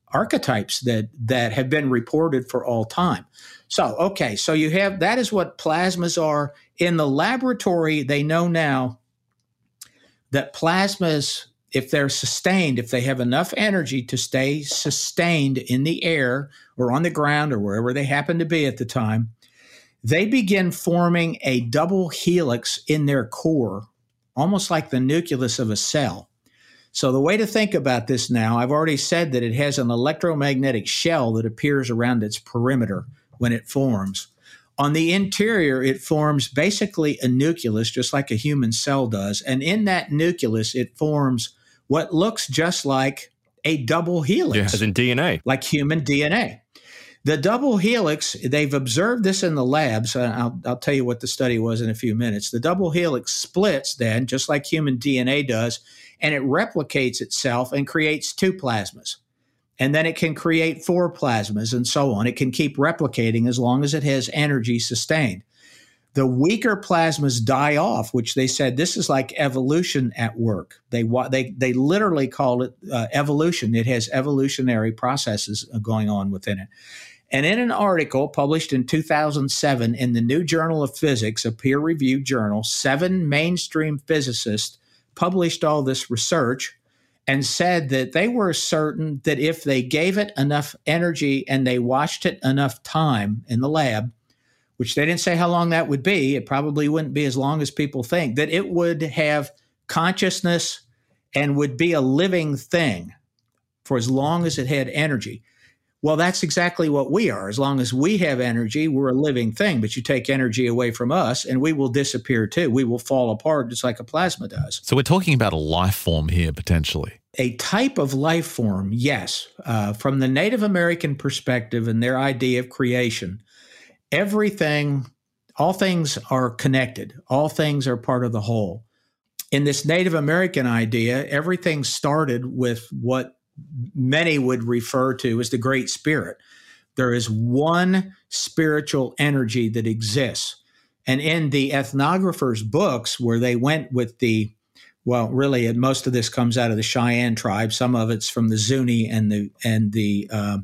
archetypes that that have been reported for all time. So, okay, so you have that is what plasmas are. In the laboratory, they know now that plasmas, if they're sustained, if they have enough energy to stay sustained in the air or on the ground or wherever they happen to be at the time, they begin forming a double helix in their core, almost like the nucleus of a cell. So the way to think about this now, I've already said that it has an electromagnetic shell that appears around its perimeter when it forms. On the interior, it forms basically a nucleus, just like a human cell does. And in that nucleus, it forms what looks just like a double helix. Yes. As in D N A. Like human D N A. The double helix, they've observed this in the labs. I'll, I'll tell you what the study was in a few minutes. The double helix splits then, just like human D N A does, and it replicates itself and creates two plasmas. And then it can create four plasmas and so on. It can keep replicating as long as it has energy sustained. The weaker plasmas die off, which they said this is like evolution at work. They they they literally call it uh, evolution. It has evolutionary processes going on within it. And in an article published in two thousand seven in the New Journal of Physics, a peer-reviewed journal, seven mainstream physicists published all this research and said that they were certain that if they gave it enough energy and they watched it enough time in the lab, which they didn't say how long that would be, it probably wouldn't be as long as people think, that it would have consciousness and would be a living thing for as long as it had energy. Well, that's exactly what we are. As long as we have energy, we're a living thing. But you take energy away from us and we will disappear too. We will fall apart just like a plasma does. So we're talking about a life form here, potentially. A type of life form, yes. Uh, from the Native American perspective and their idea of creation, everything, all things are connected. All things are part of the whole. In this Native American idea, everything started with what many would refer to as the Great Spirit. There is one spiritual energy that exists. And in the ethnographers' books, where they went with the, well, really, most of this comes out of the Cheyenne tribe. Some of it's from the Zuni and the and the uh,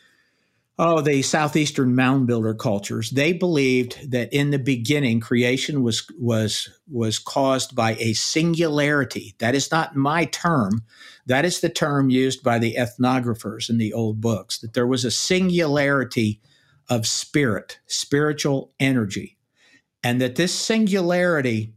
oh, the southeastern mound builder cultures. They believed that in the beginning, creation was was was caused by a singularity. That is not my term. That is the term used by the ethnographers in the old books, that there was a singularity of spirit, spiritual energy, and that this singularity,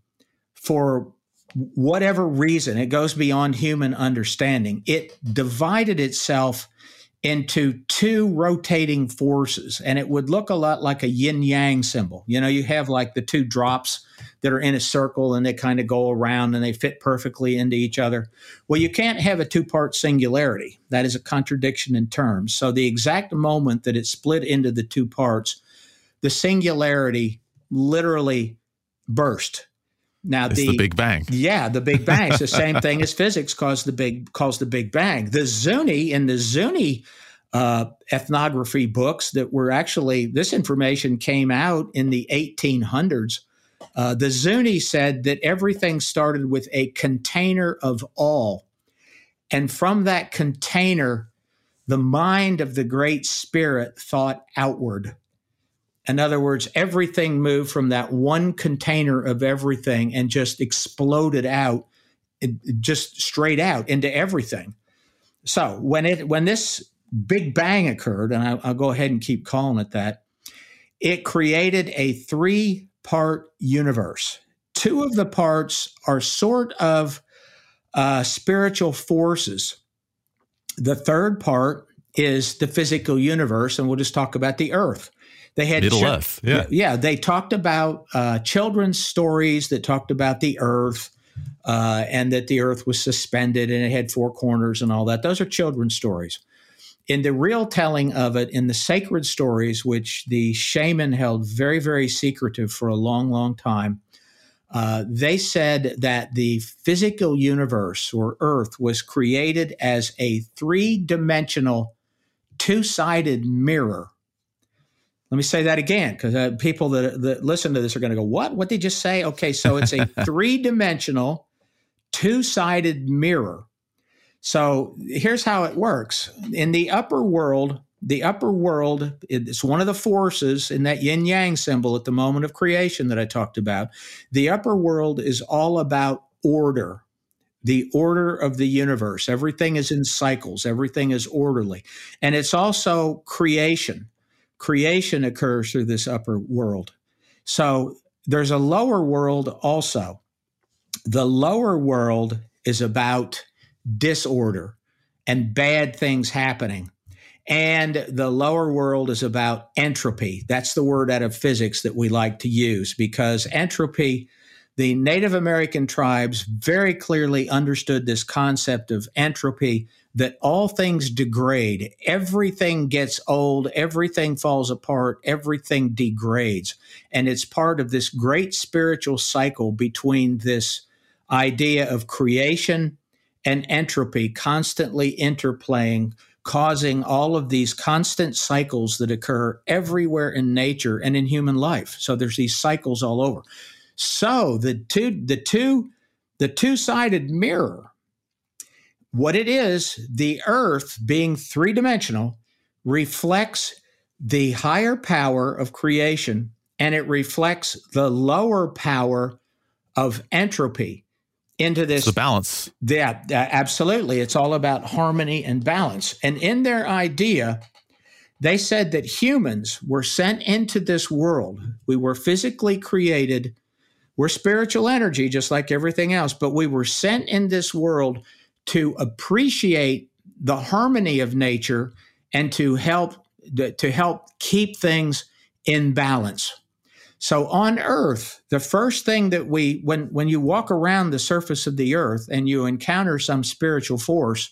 for whatever reason, it goes beyond human understanding, it divided itself into two rotating forces, and it would look a lot like a yin-yang symbol. You know, you have like the two drops that are in a circle and they kind of go around and they fit perfectly into each other. Well, you can't have a two-part singularity. That is a contradiction in terms. So the exact moment that it split into the two parts, the singularity literally burst. Now it's the, the Big Bang. Yeah, the Big Bang. It's the same thing as physics caused the big caused the Big Bang. The Zuni in the Zuni uh, ethnography books that were actually, this information came out in the eighteen hundreds. Uh, the Zuni said that everything started with a container of all, and from that container, the mind of the Great Spirit thought outward. In other words, everything moved from that one container of everything and just exploded out, just straight out into everything. So when it when this Big Bang occurred, and I, I'll go ahead and keep calling it that, it created a three-part universe. Two of the parts are sort of uh, spiritual forces. The third part is the physical universe, and we'll just talk about the Earth. They had Middle ch- Earth, yeah. Yeah, they talked about uh, children's stories that talked about the Earth uh, and that the Earth was suspended and it had four corners and all that. Those are children's stories. In the real telling of it, in the sacred stories, which the shaman held very, very secretive for a long, long time, uh, they said that the physical universe or Earth was created as a three-dimensional, two-sided mirror. Let me say that again, because uh, people that, that listen to this are going to go, what? What did you just say? Okay, so it's a three-dimensional, two-sided mirror. So here's how it works. In the upper world, the upper world is one of the forces in that yin yang symbol at the moment of creation that I talked about. The upper world is all about order, the order of the universe. Everything is in cycles. Everything is orderly. And it's also creation. Creation occurs through this upper world. So there's a lower world also. The lower world is about disorder and bad things happening. And the lower world is about entropy. That's the word out of physics that we like to use, because entropy, the Native American tribes very clearly understood this concept of entropy, that all things degrade. Everything gets old, everything falls apart, everything degrades. And it's part of this great spiritual cycle between this idea of creation and entropy constantly interplaying, causing all of these constant cycles that occur everywhere in nature and in human life. So there's these cycles all over. So the two, the two, the two-sided mirror, what it is, the earth being three-dimensional reflects the higher power of creation, and it reflects the lower power of entropy into this. It's the balance. Yeah, absolutely. It's all about harmony and balance. And in their idea, they said that humans were sent into this world. We were physically created. We're spiritual energy, just like everything else, but we were sent in this world to appreciate the harmony of nature and to help to help keep things in balance. So on Earth, the first thing that we, when, when you walk around the surface of the earth and you encounter some spiritual force,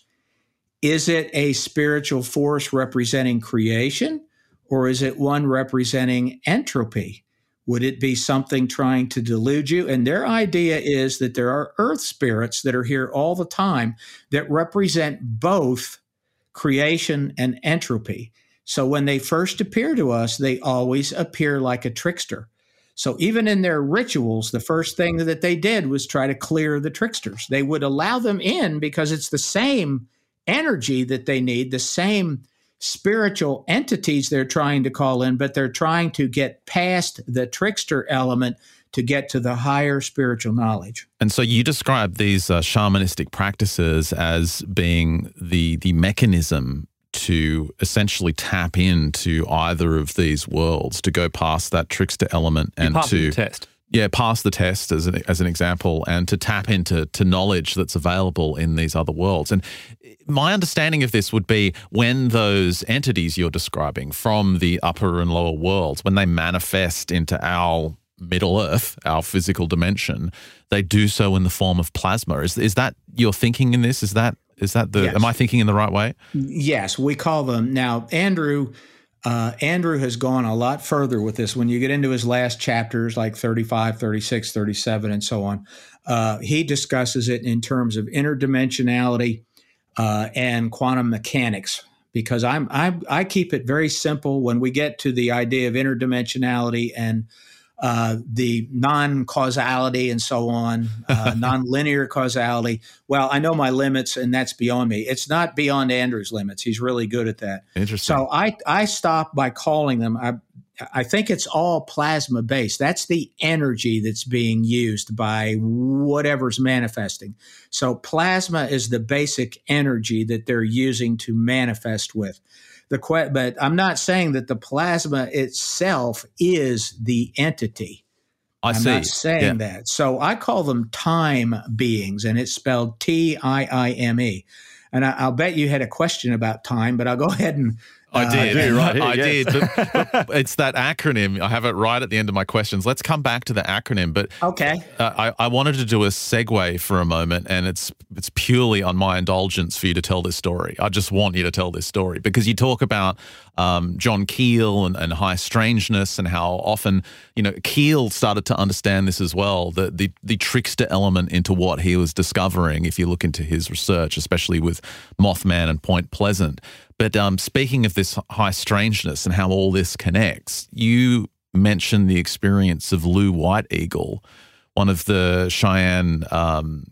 is it a spiritual force representing creation, or is it one representing entropy? Would it be something trying to delude you? And their idea is that there are earth spirits that are here all the time that represent both creation and entropy. So when they first appear to us, they always appear like a trickster. So even in their rituals, the first thing that they did was try to clear the tricksters. They would allow them in because it's the same energy that they need, the same spiritual entities they're trying to call in, but they're trying to get past the trickster element to get to the higher spiritual knowledge. And so you describe these uh, shamanistic practices as being the the mechanism to essentially tap into either of these worlds, to go past that trickster element and to test. Yeah, pass the test as an, as an example, and to tap into to knowledge that's available in these other worlds. And my understanding of this would be when those entities you're describing from the upper and lower worlds, when they manifest into our Middle Earth, our physical dimension, they do so in the form of plasma. Is is that your thinking in this? Is that is that the? Yes. Am I thinking in the right way? Yes, we call them now. Andrew, uh, Andrew has gone a lot further with this. When you get into his last chapters, like thirty-five, thirty-six, thirty-seven, and so on, uh, he discusses it in terms of interdimensionality uh, and quantum mechanics. Because I'm, I'm I keep it very simple when we get to the idea of interdimensionality and Uh, the non-causality and so on, uh, non-linear causality. Well, I know my limits, and that's beyond me. It's not beyond Andrew's limits. He's really good at that. Interesting. So I, I stop by calling them, I, I think it's all plasma-based. That's the energy that's being used by whatever's manifesting. So plasma is the basic energy that they're using to manifest with. The que- but I'm not saying that the plasma itself is the entity. I I'm see. not saying Yeah. that. So I call them time beings, and it's spelled T I I M E. And I, I'll bet you had a question about time, but I'll go ahead and I did. do, right here, I yes. did. But, but it's that acronym. I have it right at the end of my questions. Let's come back to the acronym. But okay. uh, I, I wanted to do a segue for a moment, and it's it's purely on my indulgence for you to tell this story. I just want you to tell this story because you talk about um, John Keel and, and high strangeness and how often, you know, Keel started to understand this as well, the, the, the trickster element into what he was discovering if you look into his research, especially with Mothman and Point Pleasant. But um, speaking of this high strangeness and how all this connects, you mentioned the experience of Lou White Eagle, one of the Cheyenne um,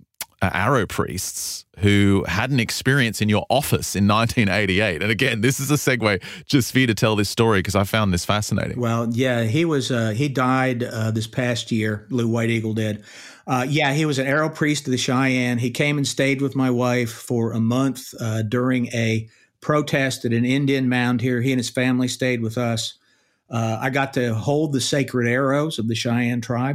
uh, Arrow priests who had an experience in your office in nineteen eighty-eight. And again, this is a segue just for you to tell this story because I found this fascinating. Well, yeah, he was uh, he died uh, this past year. Lou White Eagle did. Uh, yeah, he was an Arrow priest of the Cheyenne. He came and stayed with my wife for a month uh, during a protest at an Indian mound here. He and his family stayed with us. Uh, I got to hold the sacred arrows of the Cheyenne tribe.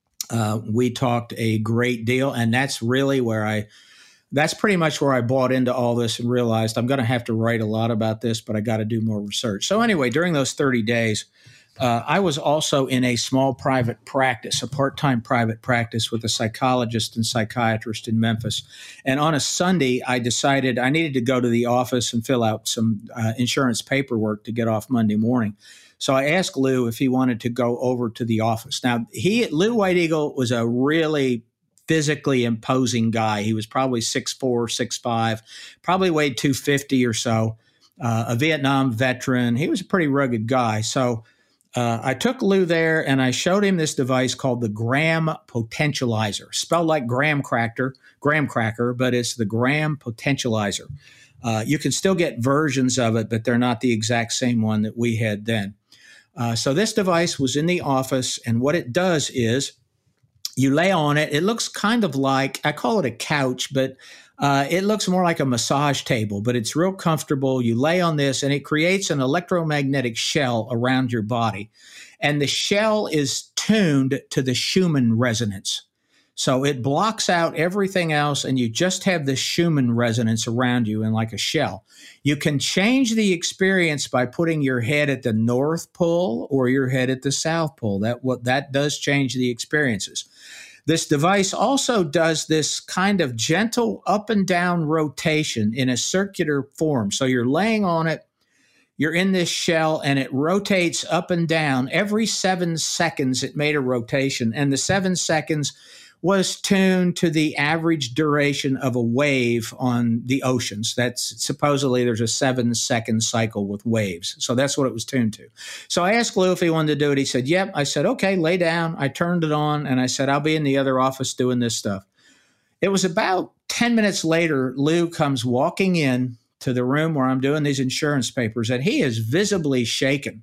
Uh, we talked a great deal, and that's really where I, that's pretty much where I bought into all this and realized I'm going to have to write a lot about this, but I got to do more research. So anyway, during those thirty days, uh, I was also in a small private practice, a part-time private practice with a psychologist and psychiatrist in Memphis. And on a Sunday, I decided I needed to go to the office and fill out some uh, insurance paperwork to get off Monday morning. So I asked Lou if he wanted to go over to the office. Now, he Lou White Eagle was a really physically imposing guy. He was probably six four, six five, probably weighed two fifty or so, uh, a Vietnam veteran. He was a pretty rugged guy. So uh, I took Lou there and I showed him this device called the Graham Potentializer, spelled like graham cracker, graham cracker, but it's the Graham Potentializer. Uh, you can still get versions of it, but they're not the exact same one that we had then. Uh, so this device was in the office, and what it does is you lay on it. It looks kind of like, I call it a couch, but uh, it looks more like a massage table, but it's real comfortable. You lay on this, and it creates an electromagnetic shell around your body, and the shell is tuned to the Schumann resonance. So it blocks out everything else, and you just have the Schumann resonance around you in like a shell. You can change the experience by putting your head at the North Pole or your head at the South Pole. That what that does change the experiences. This device also does this kind of gentle up and down rotation in a circular form. So you're laying on it, you're in this shell, and it rotates up and down. Every seven seconds, it made a rotation, and the seven seconds was tuned to the average duration of a wave on the oceans. That's supposedly there's a seven second cycle with waves. So that's what it was tuned to. So I asked Lou if he wanted to do it. He said, yep. I said, okay, lay down. I turned it on and I said, I'll be in the other office doing this stuff. It was about ten minutes later, Lou comes walking in to the room where I'm doing these insurance papers, and he is visibly shaken.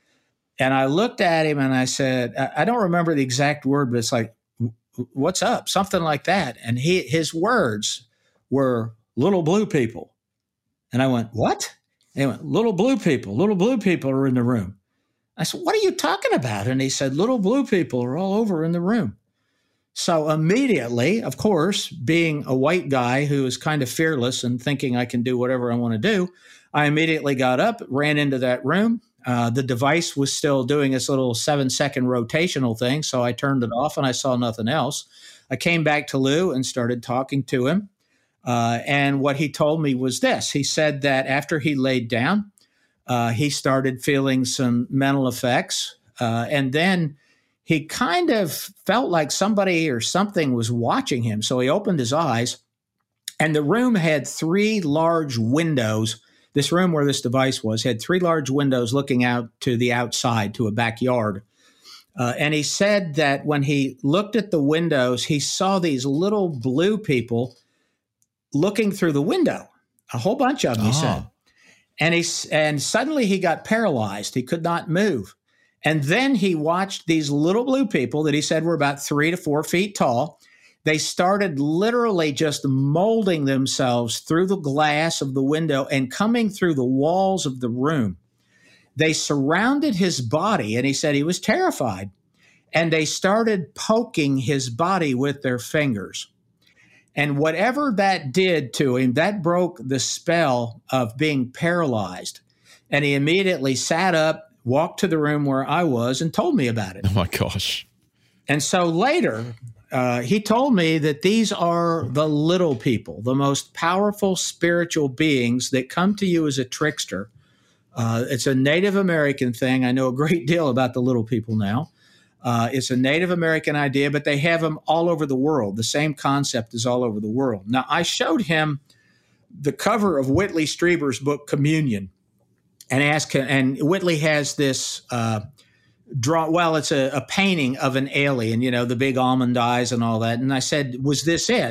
And I looked at him and I said, I don't remember the exact word, but it's like, what's up? Something like that. And he, his words were little blue people. And I went, what? And he went, little blue people, little blue people are in the room. I said, what are you talking about? And he said, little blue people are all over in the room. So immediately, of course, being a white guy who is kind of fearless and thinking I can do whatever I want to do, I immediately got up, ran into that room. Uh, the device was still doing its little seven second rotational thing. So I turned it off and I saw nothing else. I came back to Lou and started talking to him. Uh, and what he told me was this. He said that after he laid down, uh, he started feeling some mental effects. Uh, and then he kind of felt like somebody or something was watching him. So he opened his eyes, and the room had three large windows. This room where this device was had three large windows looking out to the outside, to a backyard. Uh, and he said that when he looked at the windows, he saw these little blue people looking through the window, a whole bunch of them, he oh. said. And, he, and suddenly he got paralyzed. He could not move. And then he watched these little blue people that he said were about three to four feet tall. They started literally just molding themselves through the glass of the window and coming through the walls of the room. They surrounded his body, and he said he was terrified. And they started poking his body with their fingers. And whatever that did to him, that broke the spell of being paralyzed. And he immediately sat up, walked to the room where I was, and told me about it. Oh, my gosh. And so later, uh, he told me that these are the little people, the most powerful spiritual beings that come to you as a trickster. Uh, it's a Native American thing. I know a great deal about the little people now. Uh, it's a Native American idea, but they have them all over the world. The same concept is all over the world. Now, I showed him the cover of Whitley Strieber's book, Communion, and asked him, and Whitley has this uh, draw, well, it's a, a painting of an alien, you know, the big almond eyes and all that. And I said, was this it?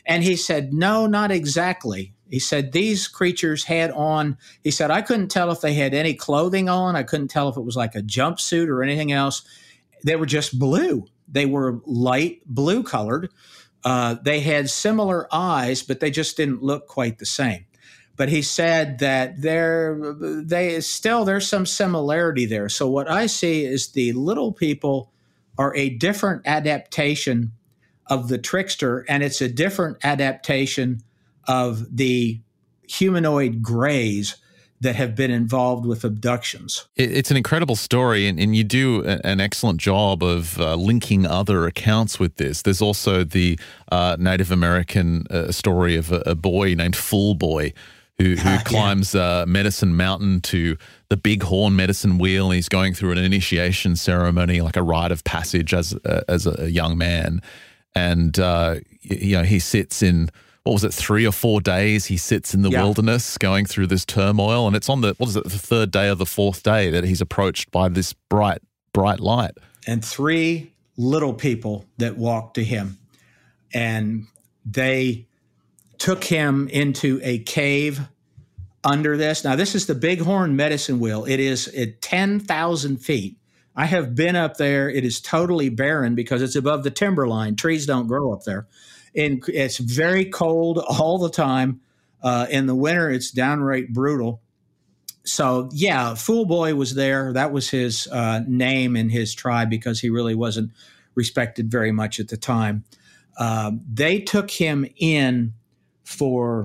And he said, no, not exactly. He said, these creatures had on, he said, I couldn't tell if they had any clothing on. I couldn't tell if it was like a jumpsuit or anything else. They were just blue. They were light blue colored. Uh, they had similar eyes, but they just didn't look quite the same. But he said that there, they still, there's some similarity there. So what I see is the little people are a different adaptation of the trickster, and it's a different adaptation of the humanoid grays that have been involved with abductions. It's an incredible story, and, and you do an excellent job of uh, linking other accounts with this. There's also the uh, Native American uh, story of a, a boy named Fool Boy who, who uh, climbs yeah. uh, Medicine Mountain to the Bighorn Medicine Wheel, and he's going through an initiation ceremony, like a rite of passage as, uh, as a young man. And, uh, you know, he sits in... what was it, three or four days he sits in the yeah. wilderness going through this turmoil. And it's on the, what is it, the third day or the fourth day that he's approached by this bright, bright light. And three little people that walked to him. And they took him into a cave under this. Now, this is the Bighorn Medicine Wheel. It is at ten thousand feet. I have been up there. It is totally barren because it's above the timberline. Trees don't grow up there. And it's very cold all the time. Uh, in the winter, it's downright brutal. So, yeah, Fool Boy was there. That was his uh, name in his tribe because he really wasn't respected very much at the time. Uh, they took him in for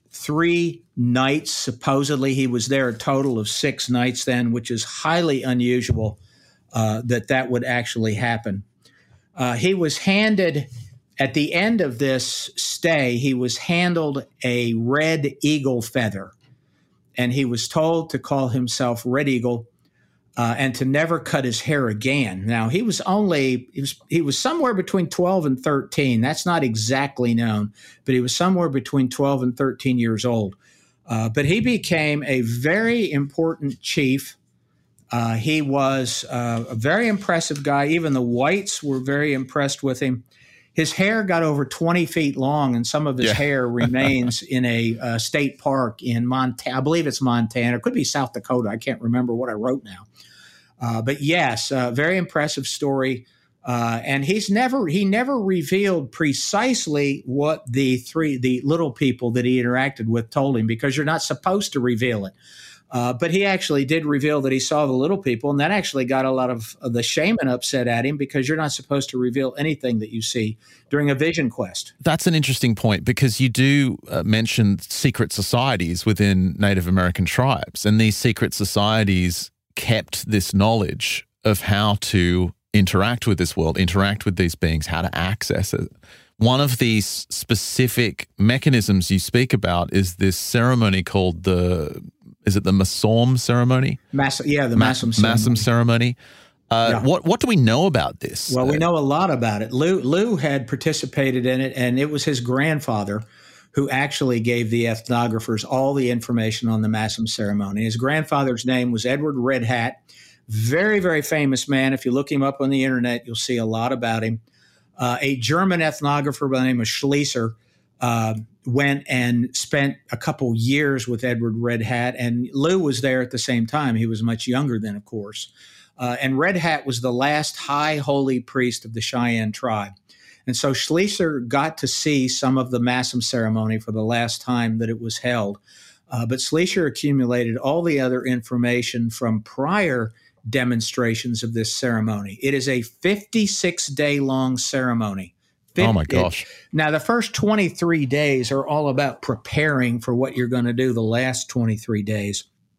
three nights. Supposedly, he was there a total of six nights then, which is highly unusual uh, that that would actually happen. Uh, he was handed... At the end of this stay, he was handled a red eagle feather, and he was told to call himself Red Eagle uh, and to never cut his hair again. Now, he was only, he was, he was somewhere between twelve and thirteen. That's not exactly known, but he was somewhere between twelve and thirteen years old. Uh, but he became a very important chief. Uh, he was uh, a very impressive guy. Even the whites were very impressed with him. His hair got over twenty feet long, and some of his yeah. hair remains in a uh, state park in Montana. I believe it's Montana. It could be South Dakota. I can't remember what I wrote now. Uh, but yes, uh, very impressive story. Uh, and he's never he never revealed precisely what the three the little people that he interacted with told him, because you're not supposed to reveal it. Uh, but he actually did reveal that he saw the little people, and that actually got a lot of, of the shaman upset at him, because you're not supposed to reveal anything that you see during a vision quest. That's an interesting point, because you do uh, mention secret societies within Native American tribes, and these secret societies kept this knowledge of how to interact with this world, interact with these beings, how to access it. One of these specific mechanisms you speak about is this ceremony called the... Is it the Masom ceremony? Mas- yeah, the Ma- Masom ceremony. Masom ceremony. Uh, yeah. What what do we know about this? Well, we know a lot about it. Lou Lou had participated in it, and it was his grandfather who actually gave the ethnographers all the information on the Masom ceremony. His grandfather's name was Edward Red Hat. Very, very famous man. If you look him up on the internet, you'll see a lot about him. Uh, a German ethnographer by the name of Schlieser uh, went and spent a couple years with Edward Red Hat, and Lou was there at the same time. He was much younger then, of course. Uh, and Red Hat was the last high holy priest of the Cheyenne tribe. And so Schlieser got to see some of the Masom ceremony for the last time that it was held. Uh, but Schlieser accumulated all the other information from prior demonstrations of this ceremony. It is a fifty-six day long ceremony. Oh my gosh. It, now, the first twenty-three days are all about preparing for what you're going to do the last twenty-three days.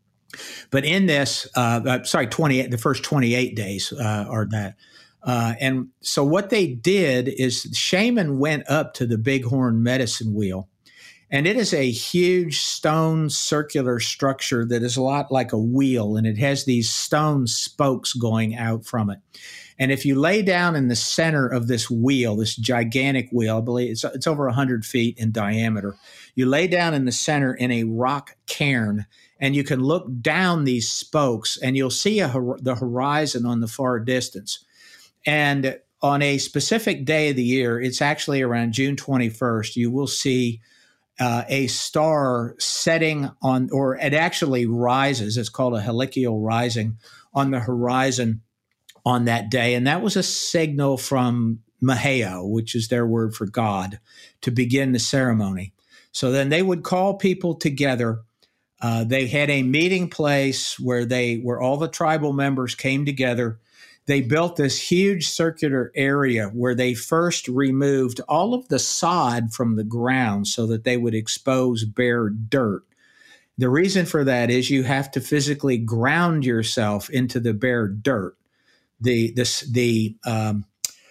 But in this, uh, uh, sorry, twenty-eight, the first twenty-eight days uh, are that. Uh, and so what they did is shaman went up to the Bighorn Medicine Wheel, and it is a huge stone circular structure that is a lot like a wheel, and it has these stone spokes going out from it. And if you lay down in the center of this wheel, this gigantic wheel, I believe it's, it's over one hundred feet in diameter, you lay down in the center in a rock cairn, and you can look down these spokes, and you'll see a, the horizon on the far distance. And on a specific day of the year, it's actually around June twenty-first, you will see uh, a star setting on, or it actually rises. It's called a heliacal rising on the horizon on that day. And that was a signal from Maheo, which is their word for God, to begin the ceremony. So then they would call people together. Uh, they had a meeting place where they, where all the tribal members came together. They built this huge circular area where they first removed all of the sod from the ground so that they would expose bare dirt. The reason for that is you have to physically ground yourself into the bare dirt. The this the um,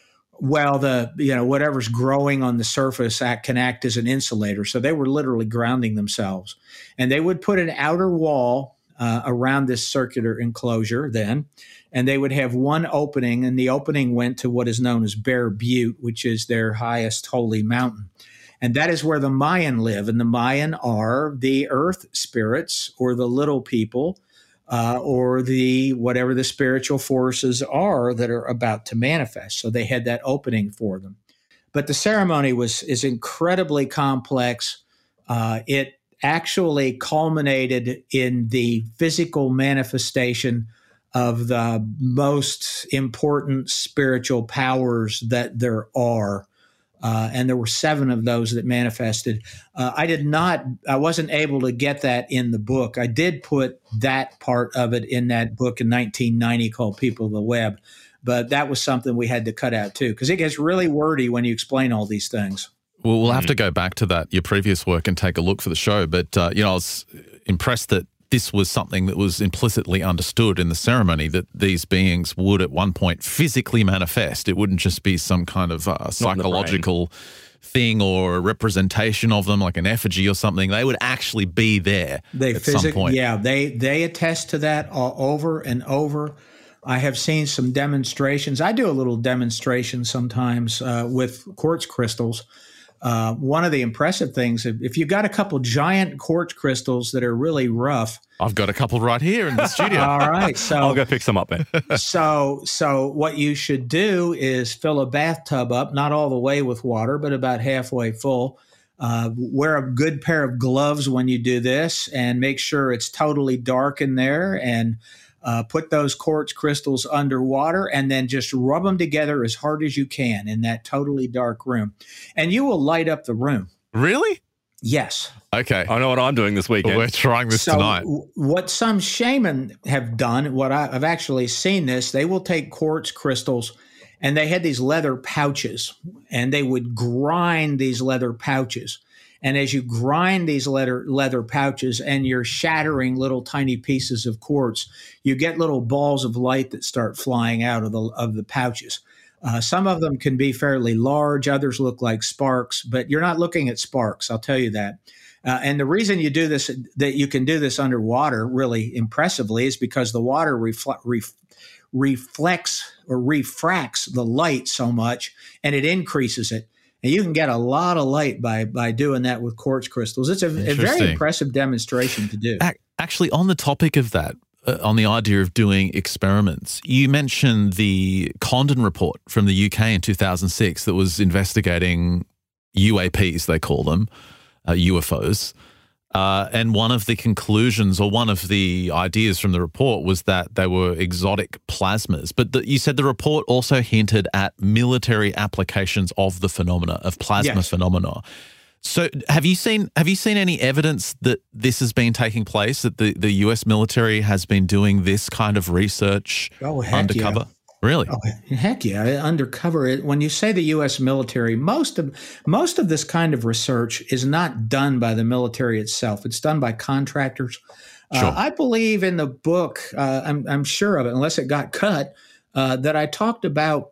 well the you know whatever's growing on the surface act, can act as an insulator. So they were literally grounding themselves, and they would put an outer wall uh, around this circular enclosure then. And they would have one opening, and the opening went to what is known as Bear Butte, which is their highest holy mountain. And that is where the Mayan live. And the Mayan are the earth spirits, or the little people, uh, or the whatever the spiritual forces are that are about to manifest. So they had that opening for them. But the ceremony was is incredibly complex. Uh, it actually culminated in the physical manifestation of the most important spiritual powers that there are. Uh, and there were seven of those that manifested. Uh, I did not, I wasn't able to get that in the book. I did put that part of it in that book in nineteen ninety called People of the Web. But that was something we had to cut out too, because it gets really wordy when you explain all these things. Well, we'll have to go back to that, your previous work, and take a look for the show. But, uh, you know, I was impressed that this was something that was implicitly understood in the ceremony, that these beings would at one point physically manifest. It wouldn't just be some kind of uh, psychological thing or a representation of them, like an effigy or something. They would actually be there they at physic- some point. Yeah, they, they attest to that all over and over. I have seen some demonstrations. I do a little demonstration sometimes uh, with quartz crystals. Uh, one of the impressive things, if, if you've got a couple giant quartz crystals that are really rough. I've got a couple right here in the studio. All right. So I'll go pick some up, man. so, so what you should do is fill a bathtub up, not all the way with water, but about halfway full. Uh, wear a good pair of gloves when you do this, and make sure it's totally dark in there, and Uh, put those quartz crystals underwater, and then just rub them together as hard as you can in that totally dark room. And you will light up the room. Really? Yes. Okay. I know what I'm doing this weekend. Well, we're trying this so tonight. w- what some shaman have done, what I, I've actually seen this, they will take quartz crystals, and they had these leather pouches, and they would grind these leather pouches. And as you grind these leather, leather pouches and you're shattering little tiny pieces of quartz, you get little balls of light that start flying out of the, of the pouches. Uh, some of them can be fairly large. Others look like sparks, but you're not looking at sparks. I'll tell you that. Uh, and the reason you do this, that you can do this underwater really impressively, is because the water refle- ref- reflects or refracts the light so much, and it increases it. And you can get a lot of light by by doing that with quartz crystals. It's a, a very impressive demonstration to do. Actually, on the topic of that, uh, on the idea of doing experiments, you mentioned the Condon report from the U K in two thousand six that was investigating U A Ps, they call them, uh, U F Os. Uh, and one of the conclusions, or one of the ideas from the report, was that they were exotic plasmas. But the, you said the report also hinted at military applications of the phenomena, of plasma Yes. phenomena. So have you seen have you seen any evidence that this has been taking place, that the, the U S military has been doing this kind of research Oh, heck undercover? yeah. Really? Oh, heck yeah, undercover. It. When you say the U S military, most of most of this kind of research is not done by the military itself. It's done by contractors. Sure. Uh, I believe in the book, uh, I'm, I'm sure of it, unless it got cut, uh, that I talked about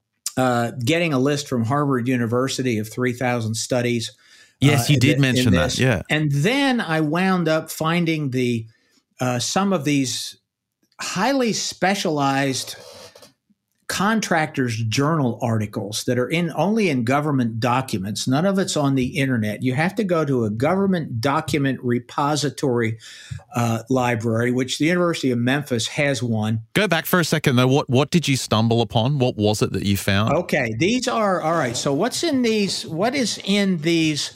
uh, getting a list from Harvard University of three thousand studies. Yes, uh, you did in mention this. that, yeah. And then I wound up finding the uh, some of these highly specialized contractors' journal articles that are in only in government documents. None of it's on the internet. You have to go to a government document repository uh, library, which the University of Memphis has one. Go back for a second, though. What what did you stumble upon? What was it that you found? Okay, these are all right. So what's in these? What is in these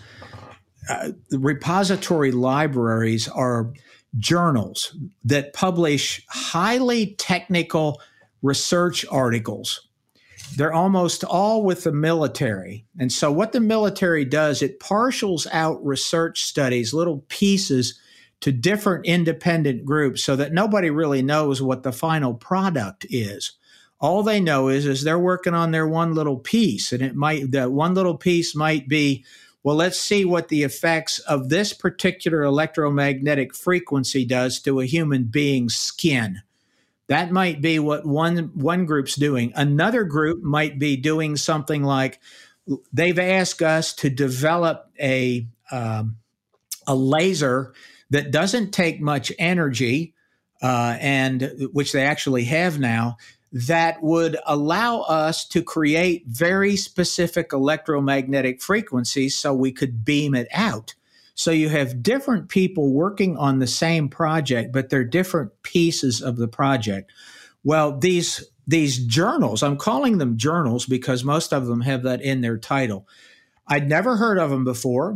uh, repository libraries are journals that publish highly technical research articles. They're almost all with the military. And so what the military does, it partials out research studies, little pieces, to different independent groups so that nobody really knows what the final product is. All they know is, is they're working on their one little piece. And it might, that one little piece might be, well, let's see what the effects of this particular electromagnetic frequency does to a human being's skin. That might be what one one group's doing. Another group might be doing something like they've asked us to develop a um, a laser that doesn't take much energy, uh, and which they actually have now, that would allow us to create very specific electromagnetic frequencies so we could beam it out. So you have different people working on the same project, but they're different pieces of the project. Well, these these journals, I'm calling them journals because most of them have that in their title. I'd never heard of them before.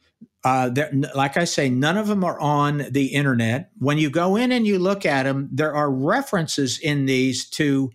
Uh, like I say, none of them are on the internet. When you go in and you look at them, there are references in these to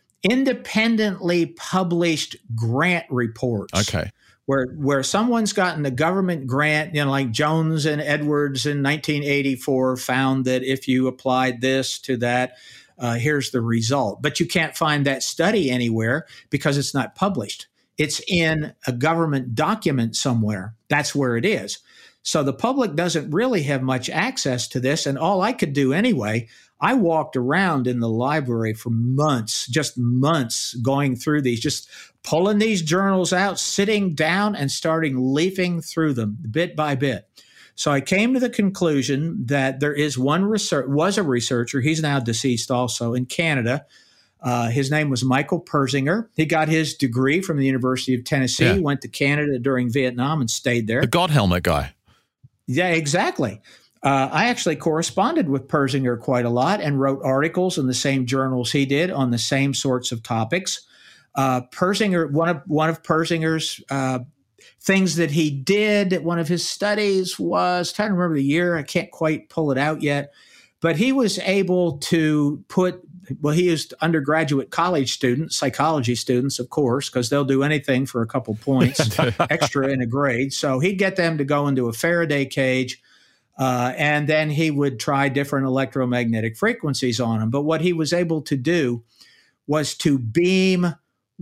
independently published grant reports. Okay. Where where someone's gotten a government grant, you know, like Jones and Edwards in nineteen eighty-four found that if you applied this to that, uh, here's the result. But you can't find that study anywhere because it's not published. It's in a government document somewhere. That's where it is. So the public doesn't really have much access to this. And all I could do anyway, I walked around in the library for months, just months going through these, just pulling these journals out, sitting down and starting leafing through them bit by bit. So I came to the conclusion that there is one research, was a researcher, he's now deceased also, in Canada. Uh, his name was Michael Persinger. He got his degree from the University of Tennessee, Yeah. went to Canada during Vietnam and stayed there. The God helmet guy. Yeah, exactly. Uh, I actually corresponded with Persinger quite a lot and wrote articles in the same journals he did on the same sorts of topics. Uh, Persinger, one of one of Persinger's uh, things that he did, one of his studies was, trying to remember the year, I can't quite pull it out yet, but he was able to put, well, he used undergraduate college students, psychology students, of course, because they'll do anything for a couple points extra in a grade. So he'd get them to go into a Faraday cage, uh, and then he would try different electromagnetic frequencies on them. But what he was able to do was to beam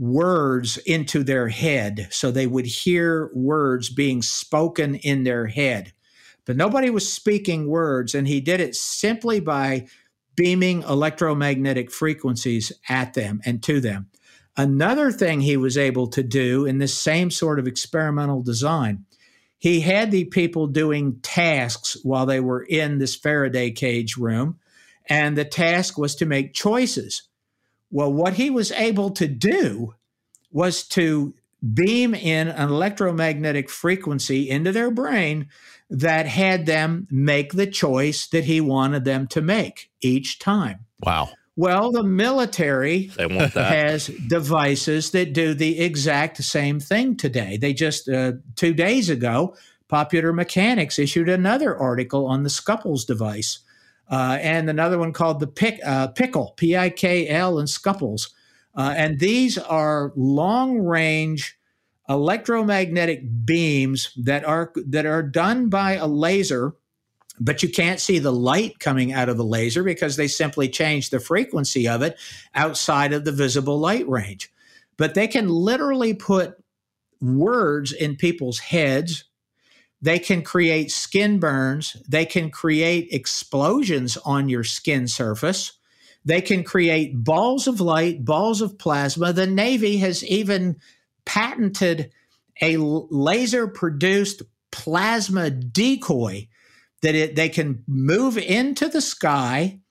words into their head so they would hear words being spoken in their head. But nobody was speaking words, and he did it simply by beaming electromagnetic frequencies at them and to them. Another thing he was able to do in this same sort of experimental design, he had the people doing tasks while they were in this Faraday cage room, and the task was to make choices. Well, what he was able to do was to beam in an electromagnetic frequency into their brain that had them make the choice that he wanted them to make each time. Wow. Well, the military They want that. has devices that do the exact same thing today. They just, uh, two days ago, Popular Mechanics issued another article on the Scupples device, uh, and another one called the Pick, uh, Pickle, P I K L, and Scupples. Uh, and these are long-range electromagnetic beams that are that are done by a laser, but you can't see the light coming out of the laser because they simply change the frequency of it outside of the visible light range. But they can literally put words in people's heads. They can create skin burns. They can create explosions on your skin surface. They can create balls of light, balls of plasma. The Navy has even patented a laser-produced plasma decoy that it, they can move into the sky.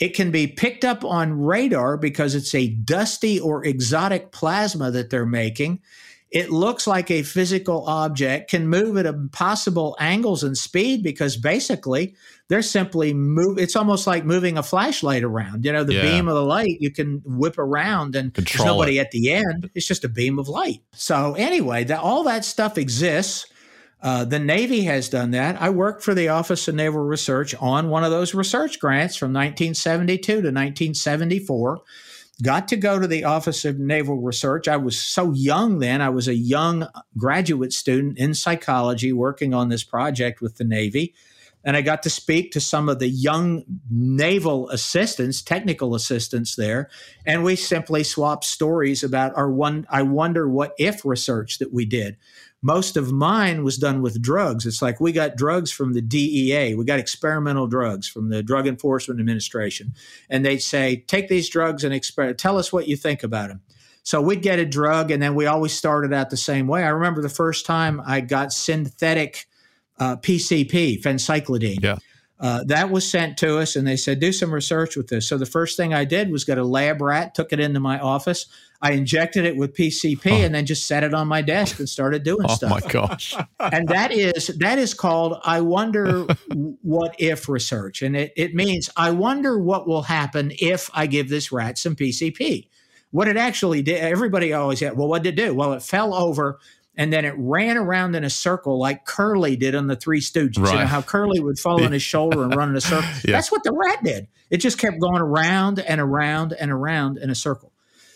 It can be picked up on radar because it's a dusty or exotic plasma that they're making. It looks like a physical object, can move at impossible angles and speed because basically they're simply move. It's almost like moving a flashlight around. You know, the Yeah. beam of the light, you can whip around and Control there's nobody it. at the end. It's just a beam of light. So anyway, that, all that stuff exists. Uh, the Navy has done that. I worked for the Office of Naval Research on one of those research grants from nineteen seventy-two to nineteen seventy-four. Got to go to the Office of Naval Research. I was so young then. I was a young graduate student in psychology working on this project with the Navy. And I got to speak to some of the young naval assistants, technical assistants there. And we simply swapped stories about our one, I wonder what if research that we did. Most of mine was done with drugs. It's like we got drugs from the D E A. We got experimental drugs from the Drug Enforcement Administration. And they'd say, take these drugs and exper- tell us what you think about them. So we'd get a drug, and then we always started out the same way. I remember the first time I got synthetic uh, P C P, phencyclidine. Yeah. Uh, that was sent to us, and they said, do some research with this. So the first thing I did was got a lab rat, took it into my office. I injected it with P C P Oh. and then just set it on my desk and started doing Oh stuff. my gosh. And that is that is called I wonder what if research. And it, it means I wonder what will happen if I give this rat some P C P. What it actually did, everybody always said, well, what did it do? Well, it fell over and then it ran around in a circle like Curly did on the Three Stooges. You know Right. how Curly would fall on his shoulder and run in a circle? Yeah. That's what the rat did. It just kept going around and around and around in a circle.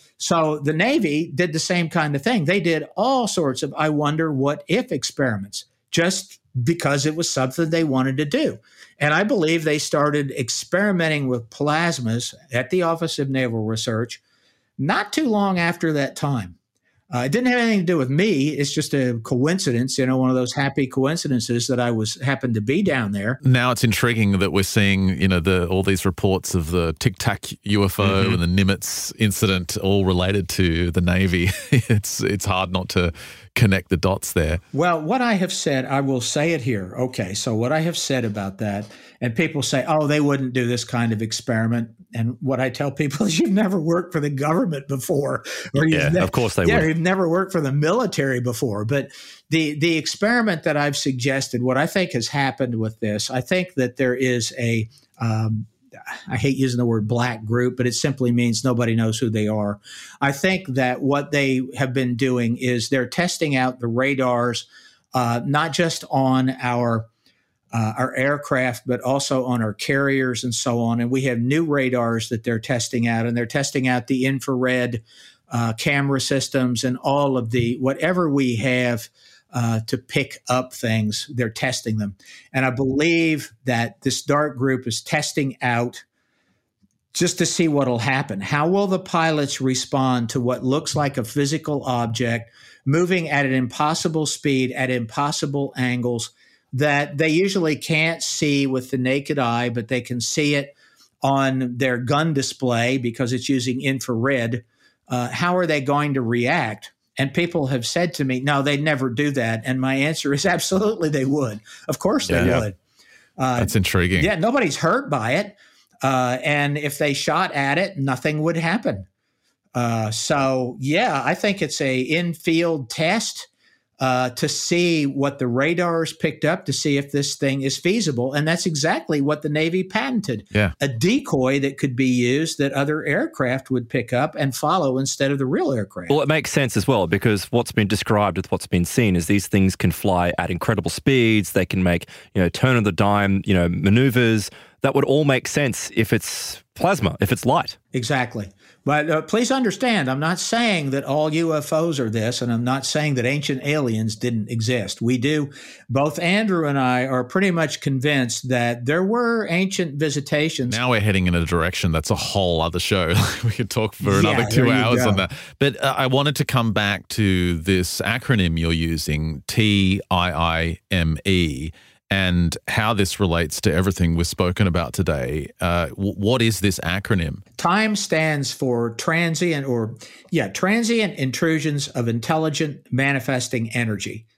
So the Navy did the same kind of thing. They did all sorts of I wonder what if experiments just because it was something they wanted to do. And I believe they started experimenting with plasmas at the Office of Naval Research not too long after that time. Uh, it didn't have anything to do with me. It's just a coincidence, you know, one of those happy coincidences that I was happened to be down there. Now it's intriguing that we're seeing, you know, the all these reports of the Tic Tac U F O Mm-hmm. and the Nimitz incident, all related to the Navy. it's it's hard not to connect the dots there. Well, what I have said, I will say it here. Okay, so what I have said about that, and people say, oh, they wouldn't do this kind of experiment. And what I tell people is you've never worked for the government before. Or Yeah, you've ne- of course they yeah, would. you've never worked for the military before. But the, the experiment that I've suggested, what I think has happened with this, I think that there is a um, I hate using the word black group, but it simply means nobody knows who they are. I think that what they have been doing is they're testing out the radars, uh, not just on our uh, our aircraft, but also on our carriers and so on. And we have new radars that they're testing out, and they're testing out the infrared uh, camera systems and all of the whatever we have Uh, to pick up things, they're testing them. And I believe that this dark group is testing out just to see what will happen. How will the pilots respond to what looks like a physical object moving at an impossible speed, at impossible angles that they usually can't see with the naked eye, but they can see it on their gun display because it's using infrared? Uh, how are they going to react? And people have said to me, no, they'd never do that. And my answer is absolutely they would. Of course they Yeah. would. Uh, That's intriguing. yeah, nobody's hurt by it. Uh, and if they shot at it, nothing would happen. Uh, so, yeah, I think it's a in-field test uh, to see what the radars picked up, to see if this thing is feasible. And that's exactly what the Navy patented. Yeah. A decoy that could be used that other aircraft would pick up and follow instead of the real aircraft. Well, it makes sense as well, because what's been described with what's been seen is these things can fly at incredible speeds. They can make, you know, turn of the dime, you know, maneuvers. That would all make sense if it's plasma, if it's light. Exactly. But uh, please understand, I'm not saying that all U F Os are this, and I'm not saying that ancient aliens didn't exist. We do. Both Andrew and I are pretty much convinced that there were ancient visitations. Now we're heading in a direction that's a whole other show. We could talk for Yeah, another two there you hours go. on that. But uh, I wanted to come back to this acronym you're using, T I I M E, and how this relates to everything we've spoken about today. Uh, w- what is this acronym? Time stands for transient or, yeah, transient intrusions of intelligent manifesting energy.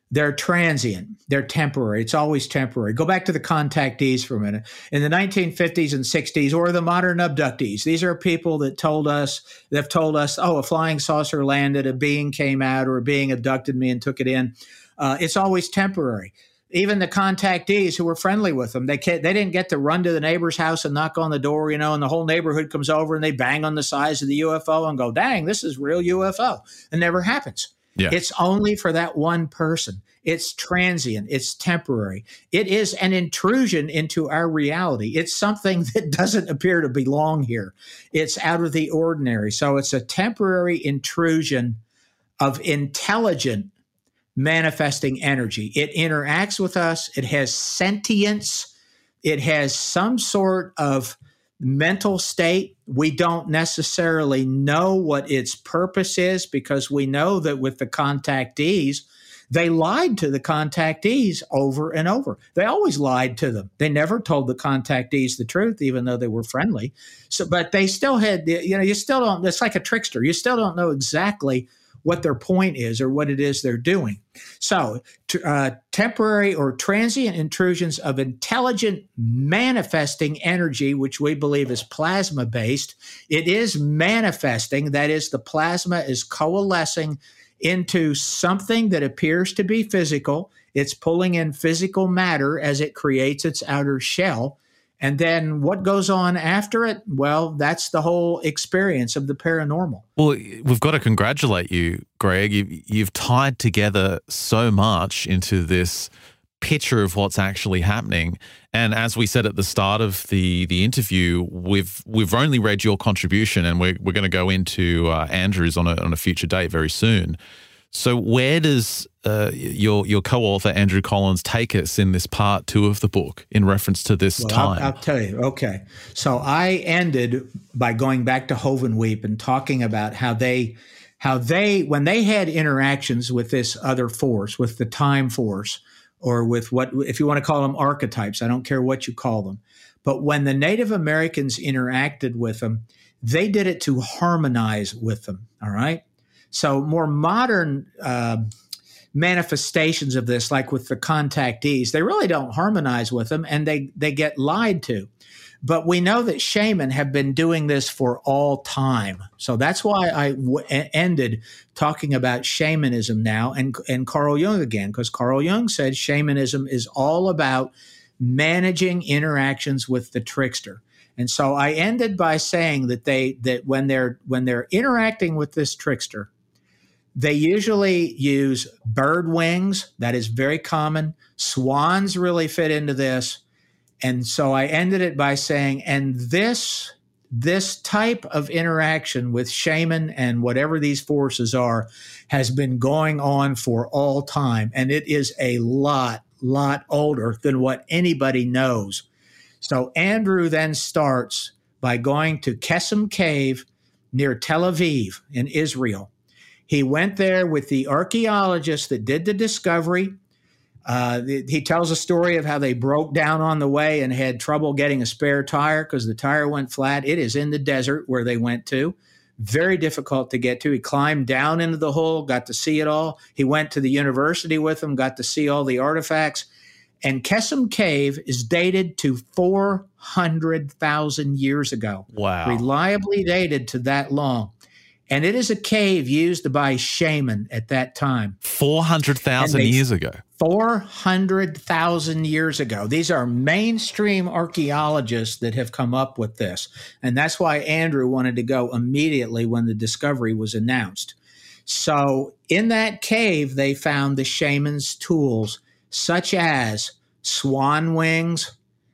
They're transient. They're temporary. It's always temporary. Go back to the contactees for a minute. In the nineteen fifties and sixties, or the modern abductees, these are people that told us, they've told us, oh, a flying saucer landed, a being came out, or a being abducted me and took it in. Uh, it's always temporary. Even the contactees who were friendly with them, they can't, they didn't get to run to the neighbor's house and knock on the door, you know, and the whole neighborhood comes over and they bang on the sides of the U F O and go, dang, this is real U F O. It never happens. Yeah. It's only for that one person. It's transient. It's temporary. It is an intrusion into our reality. It's something that doesn't appear to belong here. It's out of the ordinary. So it's a temporary intrusion of intelligent manifesting energy. It interacts with us. It has sentience. It has some sort of mental state. We don't necessarily know what its purpose is, because we know that with the contactees, they lied to the contactees over and over. They always lied to them. They never told the contactees the truth, even though they were friendly. So, but they still had, you know, you still don't, it's like a trickster. You still don't know exactly what their point is or what it is they're doing. So uh, temporary or transient intrusions of intelligent manifesting energy, which we believe is plasma-based. It is manifesting. That is, the plasma is coalescing into something that appears to be physical. It's pulling in physical matter as it creates its outer shell. And then what goes on after it? Well, that's the whole experience of the paranormal. Well, we've got to congratulate you, Greg. You, you've tied together so much into this picture of what's actually happening. And as we said at the start of the the interview, we've we've only read your contribution, and we're we're going to go into uh, Andrew's on a on a future date very soon. So where does uh, your your co-author Andrew Collins take us in this part two of the book in reference to this well, time? I'll, I'll tell you. Okay, so I ended by going back to Hovenweep and talking about how they, how they when they had interactions with this other force, with the time force, or with what, if you want to call them archetypes, I don't care what you call them, but when the Native Americans interacted with them, they did it to harmonize with them. All right. So more modern uh, manifestations of this, like with the contactees, they really don't harmonize with them, and they, they get lied to. But we know that shaman have been doing this for all time. So that's why I w- ended talking about shamanism now and, and Carl Jung again, because Carl Jung said shamanism is all about managing interactions with the trickster. And so I ended by saying that they that when they're when they're interacting with this trickster, they usually use bird wings. That is very common. Swans really fit into this. And so I ended it by saying, and this, this type of interaction with shaman and whatever these forces are has been going on for all time. And it is a lot, lot older than what anybody knows. So Andrew then starts by going to Kesem Cave near Tel Aviv in Israel. He went there with the archaeologists that did the discovery. Uh, he tells a story of how they broke down on the way and had trouble getting a spare tire because the tire went flat. It is in the desert where they went to. Very difficult to get to. He climbed down into the hole, got to see it all. He went to the university with them, got to see all the artifacts. And Kesem Cave is dated to four hundred thousand years ago. Wow. Reliably dated to that long. And it is a cave used by shaman at that time. four hundred thousand years ago. four hundred thousand years ago. These are mainstream archaeologists that have come up with this. And that's why Andrew wanted to go immediately when the discovery was announced. So in that cave, they found the shaman's tools, such as swan wings,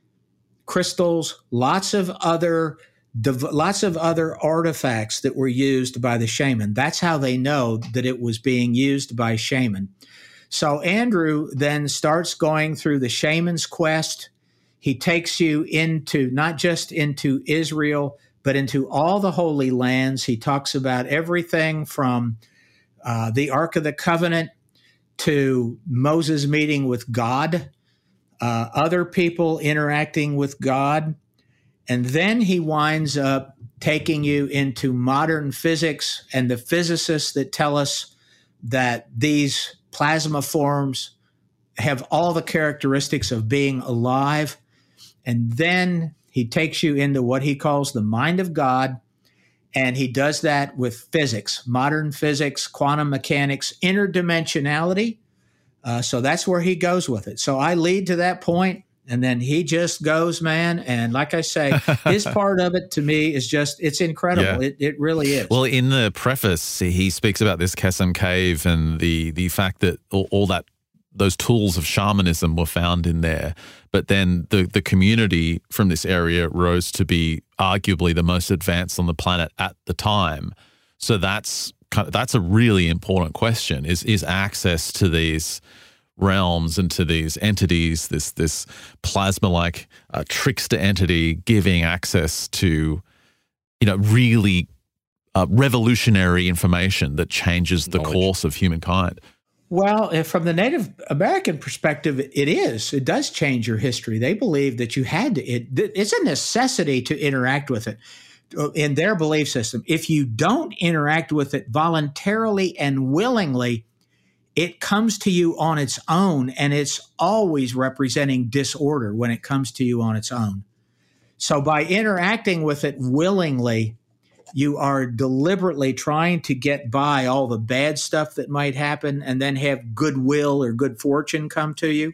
crystals, lots of other lots of other artifacts that were used by the shaman. That's how they know that it was being used by shaman. So Andrew then starts going through the shaman's quest. He takes you into, not just into Israel, but into all the Holy Lands. He talks about everything from uh, the Ark of the Covenant to Moses meeting with God, uh, other people interacting with God. And then he winds up taking you into modern physics and the physicists that tell us that these plasma forms, have all the characteristics of being alive. And then he takes you into what he calls the mind of God. And he does that with physics, modern physics, quantum mechanics, interdimensionality. Uh, so that's where he goes with it. So I lead to that point, and then he just goes, man. And like I say, his part of it to me is just, it's incredible. Yeah. It, it really is. Well, in the preface, he speaks about this Kesem Cave and the the fact that all, all that, those tools of shamanism were found in there. But then the, the community from this area rose to be arguably the most advanced on the planet at the time. So that's kind of, that's a really important question, is is access to these realms and to these entities, this this plasma-like uh, trickster entity giving access to, you know, really uh, revolutionary information that changes the Knowledge. course of humankind. Well, if from the Native American perspective, it is. It does change your history. They believe that you had to, it, it's a necessity to interact with it in their belief system. If you don't interact with it voluntarily and willingly, it comes to you on its own, and it's always representing disorder when it comes to you on its own. So by interacting with it willingly, you are deliberately trying to get by all the bad stuff that might happen and then have goodwill or good fortune come to you.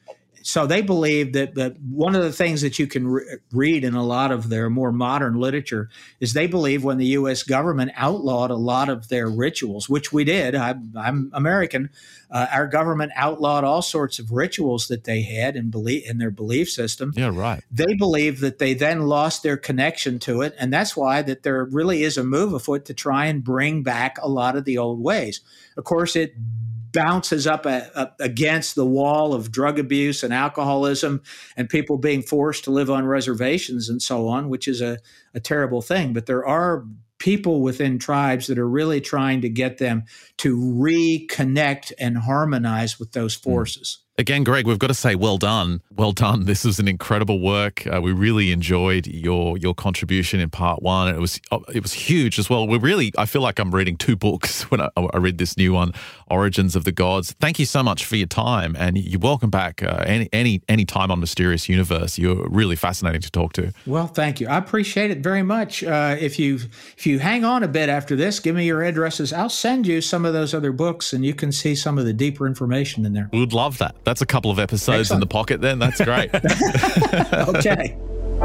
So they believe that, that one of the things that you can re- read in a lot of their more modern literature is they believe when the U S government outlawed a lot of their rituals, which we did. I, I'm American. Uh, our government outlawed all sorts of rituals that they had in, belief, in their belief system. Yeah, right. They believe that they then lost their connection to it, and that's why that there really is a move afoot to try and bring back a lot of the old ways. Of course, it bounces up a, a, against the wall of drug abuse and alcoholism and people being forced to live on reservations and so on, which is a, a terrible thing. But there are people within tribes that are really trying to get them to reconnect and harmonize with those forces. Again, Greg, we've got to say well done. Well done. This was an incredible work. Uh, we really enjoyed your your contribution in part one. It was it was huge as well. We really, I feel like I'm reading two books when I, I read this new one, Origins of the Gods. Thank you so much for your time, and you're welcome back uh, any any any time on Mysterious Universe. You're really fascinating to talk to. Well, thank you. I appreciate it very much. Uh, if you if you hang on a bit after this, give me your addresses. I'll send you some of those other books, and you can see some of the deeper information in there. We would love that. That's a couple of episodes Excellent. In the pocket then. That's great. Okay.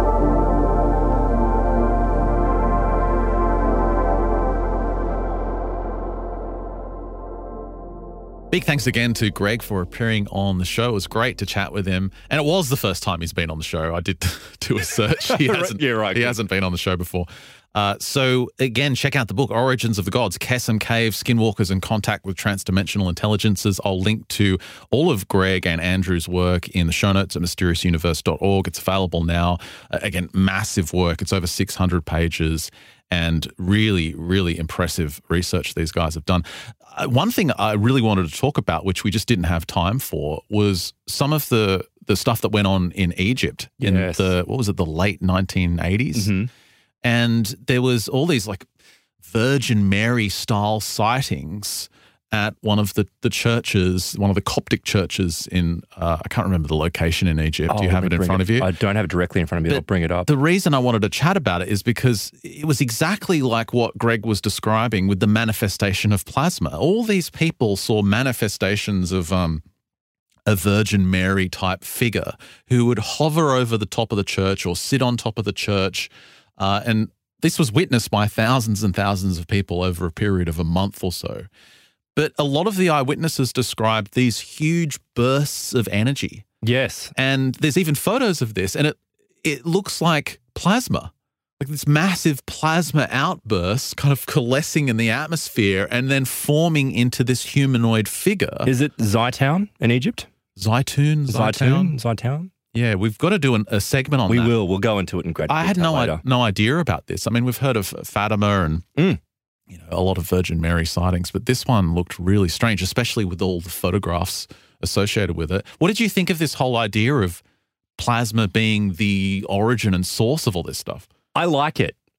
Big thanks again to Greg for appearing on the show. It was great to chat with him. And it was the first time he's been on the show. I did do a search. He hasn't, yeah, right. He hasn't been on the show before. Uh, so again, check out the book, Origins of the Gods, Kesem Cave, Skinwalkers in Contact with Transdimensional Intelligences. I'll link to all of Greg and Andrew's work in the show notes at myterious universe dot org. It's available now. Uh, again, massive work. It's over six hundred pages and really, really impressive research these guys have done. Uh, one thing I really wanted to talk about, which we just didn't have time for, was some of the, the stuff that went on in Egypt in yes. the, what was it, the late nineteen eighties? Mm-hmm. And there was all these like Virgin Mary style sightings at one of the, the churches, one of the Coptic churches in, uh, I can't remember the location in Egypt. Oh, Do you have it in front it, of you? I don't have it directly in front of me. But I'll bring it up. The reason I wanted to chat about it is because it was exactly like what Greg was describing with the manifestation of plasma. All these people saw manifestations of um, a Virgin Mary type figure who would hover over the top of the church or sit on top of the church. Uh, and this was witnessed by thousands and thousands of people over a period of a month or so. But a lot of the eyewitnesses described these huge bursts of energy. Yes. And there's even photos of this, and it it looks like plasma, like this massive plasma outburst kind of coalescing in the atmosphere and then forming into this humanoid figure. Is it Zaytown in Egypt? Zaytun? Zaytown? Zaytown? Yeah, we've got to do an, a segment on we that. We will. We'll go into it in great I had no, later. no idea about this. I mean, we've heard of Fatima and mm. you know a lot of Virgin Mary sightings, but this one looked really strange, especially with all the photographs associated with it. What did you think of this whole idea of plasma being the origin and source of all this stuff? I like it.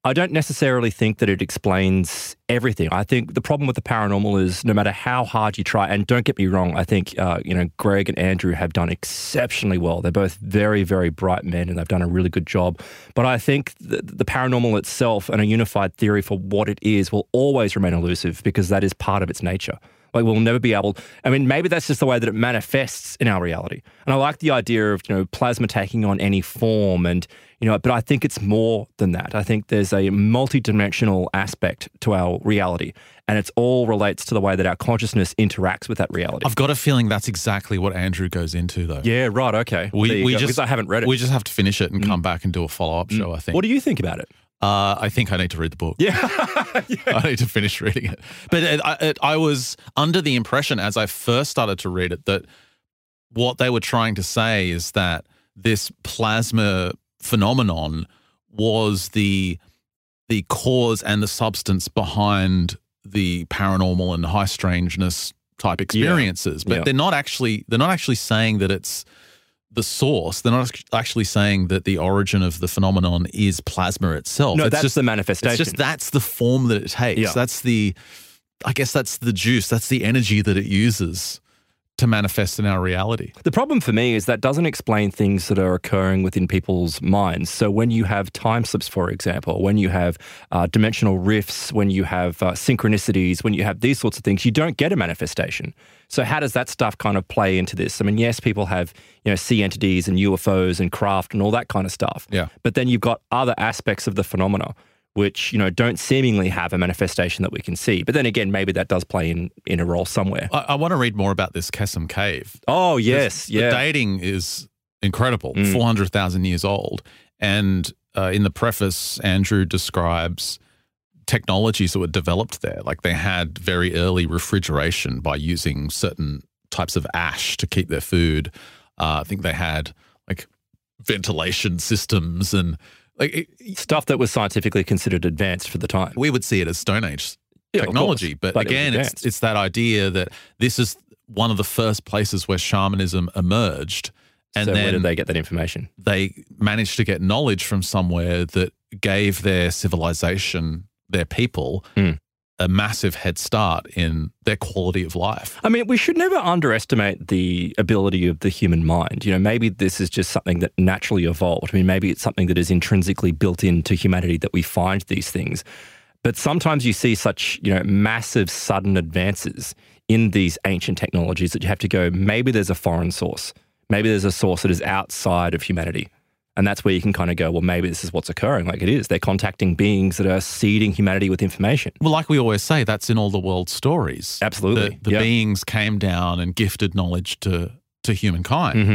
I don't necessarily think that it explains everything. I think the problem with the paranormal is no matter how hard you try, and don't get me wrong, I think, uh, you know, Greg and Andrew have done exceptionally well. They're both very, very bright men and they've done a really good job. But I think the, the paranormal itself and a unified theory for what it is will always remain elusive because that is part of its nature. Like we'll never be able, I mean, maybe that's just the way that it manifests in our reality. And I like the idea of, you know, plasma taking on any form and, you know, but I think it's more than that. I think there's a multidimensional aspect to our reality and it's all relates to the way that our consciousness interacts with that reality. I've got a feeling that's exactly what Andrew goes into though. Yeah, right, okay. Well, we we go, just, because I haven't read it. We just have to finish it and mm. come back and do a follow-up mm. show, I think. What do you think about it? Uh, I think I need to read the book. Yeah. yeah. I need to finish reading it. But it, it, I was under the impression as I first started to read it that what they were trying to say is that this plasma phenomenon was the the cause and the substance behind the paranormal and high strangeness type experiences. Yeah. But yeah. they're not actually they're not actually saying that it's the source. They're not actually saying that the origin of the phenomenon is plasma itself. No, it's that's just the manifestation. It's just that's the form that it takes. Yeah. That's the, I guess that's the juice. That's the energy that it uses to manifest in our reality. The problem for me is that doesn't explain things that are occurring within people's minds. So when you have time slips, for example, when you have uh, dimensional rifts, when you have uh, synchronicities, when you have these sorts of things, you don't get a manifestation. So how does that stuff kind of play into this? I mean, yes, people have, you know, sea entities and U F Os and craft and all that kind of stuff. Yeah. But then you've got other aspects of the phenomena which, you know, don't seemingly have a manifestation that we can see. But then again, maybe that does play in, in a role somewhere. I, I want to read more about this Kesem Cave. Oh, yes. The, yeah. The dating is incredible, Mm. four hundred thousand years old. And uh, in the preface, Andrew describes technologies that were developed there. Like they had very early refrigeration by using certain types of ash to keep their food. Uh, I think they had like ventilation systems and like it, stuff that was scientifically considered advanced for the time. We would see it as Stone Age Yeah, technology, but, but again, it it's it's that idea that this is one of the first places where shamanism emerged. And so then where did they get that information? They managed to get knowledge from somewhere that gave their civilization, their people, Mm. a massive head start in their quality of life. I mean, we should never underestimate the ability of the human mind. You know, maybe this is just something that naturally evolved. I mean, maybe it's something that is intrinsically built into humanity that we find these things. But sometimes you see such, you know, massive sudden advances in these ancient technologies that you have to go, maybe there's a foreign source. Maybe there's a source that is outside of humanity. And that's where you can kind of go, well, maybe this is what's occurring. Like it is. They're contacting beings that are seeding humanity with information. Well, like we always say, that's in all the world's stories. Absolutely. The, the yeah. beings came down and gifted knowledge to, to humankind. Mm-hmm.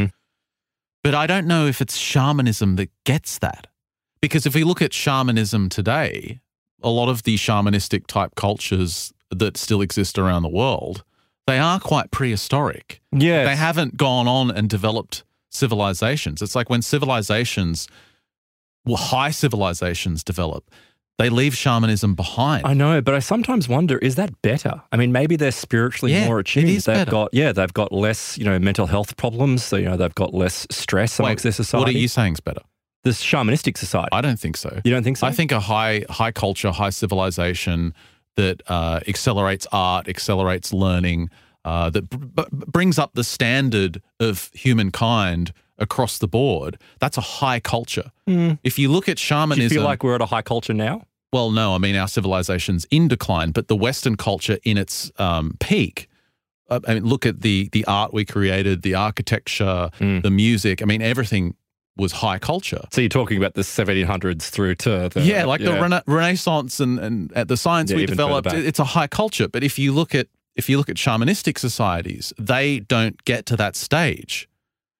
But I don't know if it's shamanism that gets that. Because if we look at shamanism today, a lot of the shamanistic type cultures that still exist around the world, they are quite prehistoric. Yes. They haven't gone on and developed civilizations. It's like when civilizations, well, high civilizations develop, they leave shamanism behind. I know, but I sometimes wonder, is that better? I mean, maybe they're spiritually yeah, more attuned. It is they've better. got, yeah, they've got less, you know, mental health problems. So, you know, they've got less stress amongst Wait, their society. what are you saying is better? The shamanistic society. I don't think so. You don't think so? I think a high high culture, high civilization that uh, accelerates art, accelerates learning, uh, that b- b- brings up the standard of humankind across the board, that's a high culture. Mm. If you look at shamanism... Do you feel like we're at a high culture now? Well, no. I mean, our civilization's in decline, but the Western culture in its um, peak... Uh, I mean, look at the the art we created, the architecture, Mm. the music. I mean, everything was high culture. So you're talking about the seventeen hundreds through to the... Yeah, like yeah. the rena- Renaissance and, and uh, the science Yeah, we even further developed, back. it- it's a high culture. But if you look at if you look at shamanistic societies, they don't get to that stage.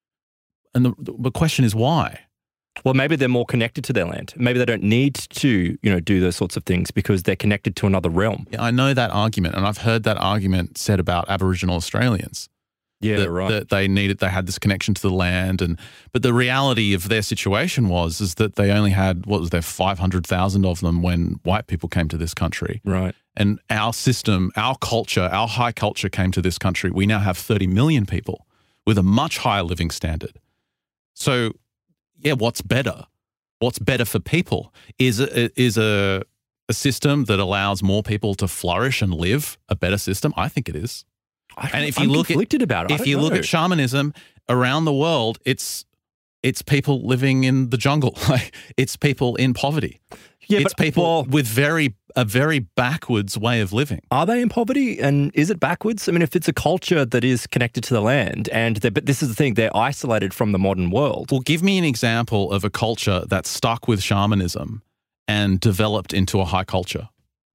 And the, the question is why? Well, maybe they're more connected to their land. Maybe they don't need to, you know, do those sorts of things because they're connected to another realm. Yeah, I know that argument, and I've heard that argument said about Aboriginal Australians. Yeah, that, right. that they needed, they had this connection to the land, and but the reality of their situation was is that they only had, what was there, five hundred thousand of them when white people came to this country. Right. And our system, our culture, our high culture came to this country. We now have thirty million people with a much higher living standard. So, yeah, what's better? what's better for people. Is a, is a, a system that allows more people to flourish and live a better system? I think it is. I, And if you I'm look conflicted at about it. I if don't you look know. at shamanism around the world, it's it's people living in the jungle. Like it's people in poverty. yeah, it's but, people well, with very a very backwards way of living. are they in poverty, and is it backwards? I mean, if it's a culture that is connected to the land, and they're- but this is the thing, they're isolated from the modern world. Well, give me an example of a culture that's stuck with shamanism and developed into a high culture.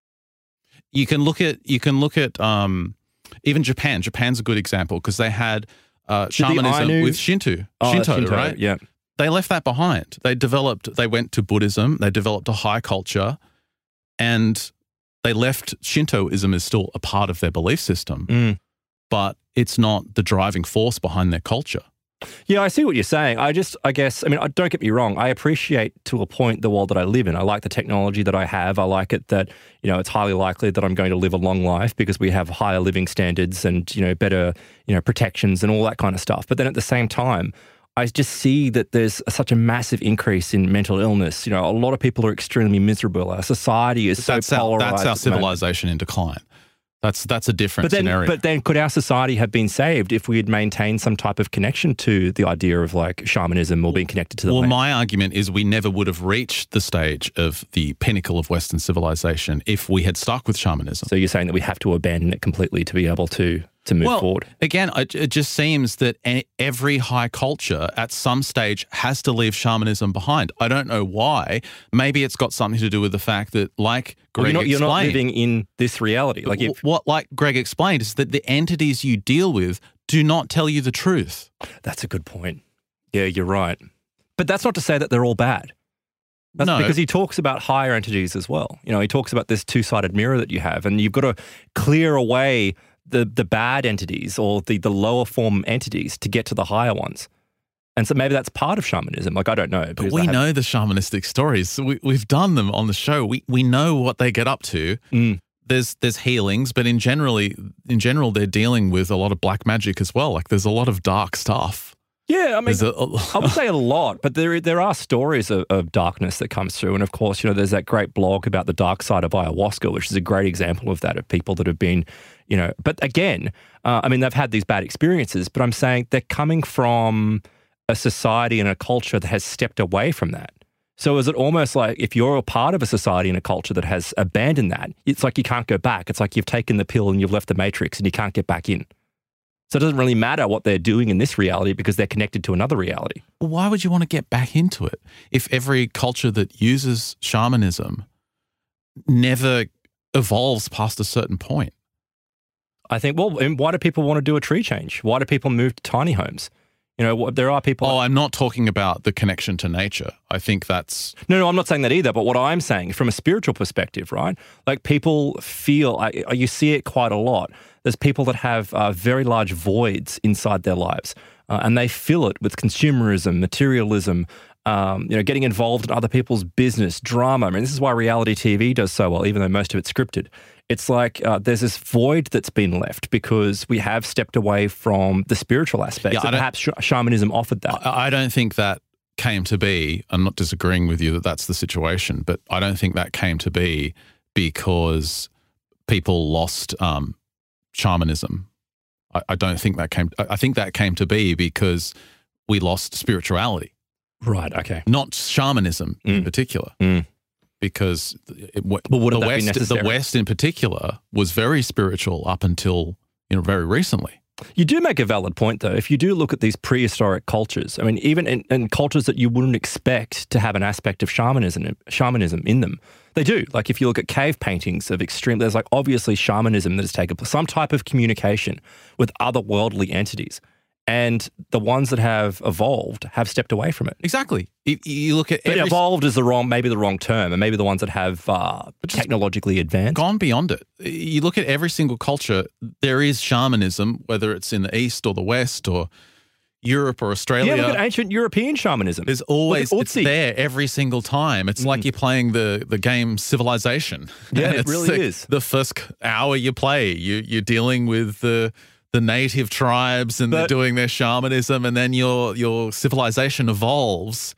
You can look at you can look at um, even Japan. Japan's a good example because they had uh, the shamanism Ainu- with Shinto. Oh, Shinto, Shinto, right? Yeah. They left that behind. They developed. They went to Buddhism. They developed a high culture, and they left Shintoism is still a part of their belief system, Mm. but it's not the driving force behind their culture. Yeah, I see what you're saying. I just, I guess, I mean, I- don't get me wrong. I appreciate to a point the world that I live in. I like the technology that I have. I like it that, you know, it's highly likely that I'm going to live a long life because we have higher living standards and, you know, better, you know, protections and all that kind of stuff. But then at the same time, I just see that there's such a massive increase in mental illness. You know, a lot of people are extremely miserable. Our society is so That's our, polarized. that's our at the moment. civilization in decline. That's that's a different But then, scenario. but then, could our society have been saved if we had maintained some type of connection to the idea of like shamanism or being connected to the Well, land? my argument is we never would have reached the stage of the pinnacle of Western civilization if we had stuck with shamanism. So you're saying that we have to abandon it completely to be able to to move well, forward? again, it, it just seems that e- every high culture at some stage has to leave shamanism behind. I don't know why. Maybe it's got something to do with the fact that, like Well, Greg you're, not, you're not explained, living in this reality. Like, if, w- what like Greg explained is that the entities you deal with do not tell you the truth. that's a good point. Yeah, you're right. But that's not to say that they're all bad. That's No. because he talks about higher entities as well. You know, he talks about this two-sided mirror that you have, and you've got to clear away the the bad entities or the, the lower form entities to get to the higher ones. And so maybe that's part of shamanism. Like, I don't know. But because we I have- know the shamanistic stories. So we, we've done them on the show. We we know what they get up to. Mm. There's there's healings, but in generally in general they're dealing with a lot of black magic as well. Like there's a lot of dark stuff. Yeah, I mean, There's a, a- I would say a lot, but there there are stories of, of darkness that comes through. And of course, you know, there's that great blog about the dark side of ayahuasca, which is a great example of that, of people that have been, you know, but again, uh, I mean, they've had these bad experiences, but I'm saying they're coming from a society and a culture that has stepped away from that. So is it almost like if you're a part of a society and a culture that has abandoned that, it's like you can't go back. It's like you've taken the pill and you've left the matrix and you can't get back in. So it doesn't really matter what they're doing in this reality because they're connected to another reality. why would you want to get back into it if every culture that uses shamanism never evolves past a certain point? I think, well, and why do people want to do a tree change? Why do people move to tiny homes? You know, what- there are people. Oh, I'm not talking about the connection to nature. I think that's No, no, I'm not saying that either. But what I'm saying from a spiritual perspective, right? Like people feel, I, you see it quite a lot. There's people that have uh, very large voids inside their lives, uh, and they fill it with consumerism, materialism, um, you know, getting involved in other people's business, drama. I mean, this is why reality T V does so well, even though most of it's scripted. It's like uh, there's this void that's been left because we have stepped away from the spiritual aspects. Yeah, I and don't- perhaps sh- shamanism offered that. I I don't think that came to be. I'm not disagreeing with you that that's the situation, but I don't think that came to be because people lost um, shamanism. I, I don't think that came. I I think that came to be because we lost spirituality, Right. Okay. not shamanism in Mm. particular. Mm. Because it, w- But wouldn't the that be West, the necessary? West in particular, was very spiritual up until you know very recently. You do make a valid point, though. If you do look at these prehistoric cultures, I mean, even in, in cultures that you wouldn't expect to have an aspect of shamanism, shamanism in them, they do. Like if you look at cave paintings of extreme, there's like obviously shamanism that has taken place, some type of communication with otherworldly entities. And the ones that have evolved have stepped away from it. Exactly. If you look at But every, evolved is the wrong, maybe the wrong term, and maybe the ones that have uh, just technologically advanced. gone beyond it. You look at every single culture, there is shamanism, whether it's in the East or the West or Europe or Australia. Yeah, look at ancient European shamanism. There's always, Look at it's Otzi. there every single time. It's like you're playing the, the game Civilization. Yeah, And it it's really like is. The first hour you play, you, you're dealing with the the native tribes and they're But- doing their shamanism, and then your your civilization evolves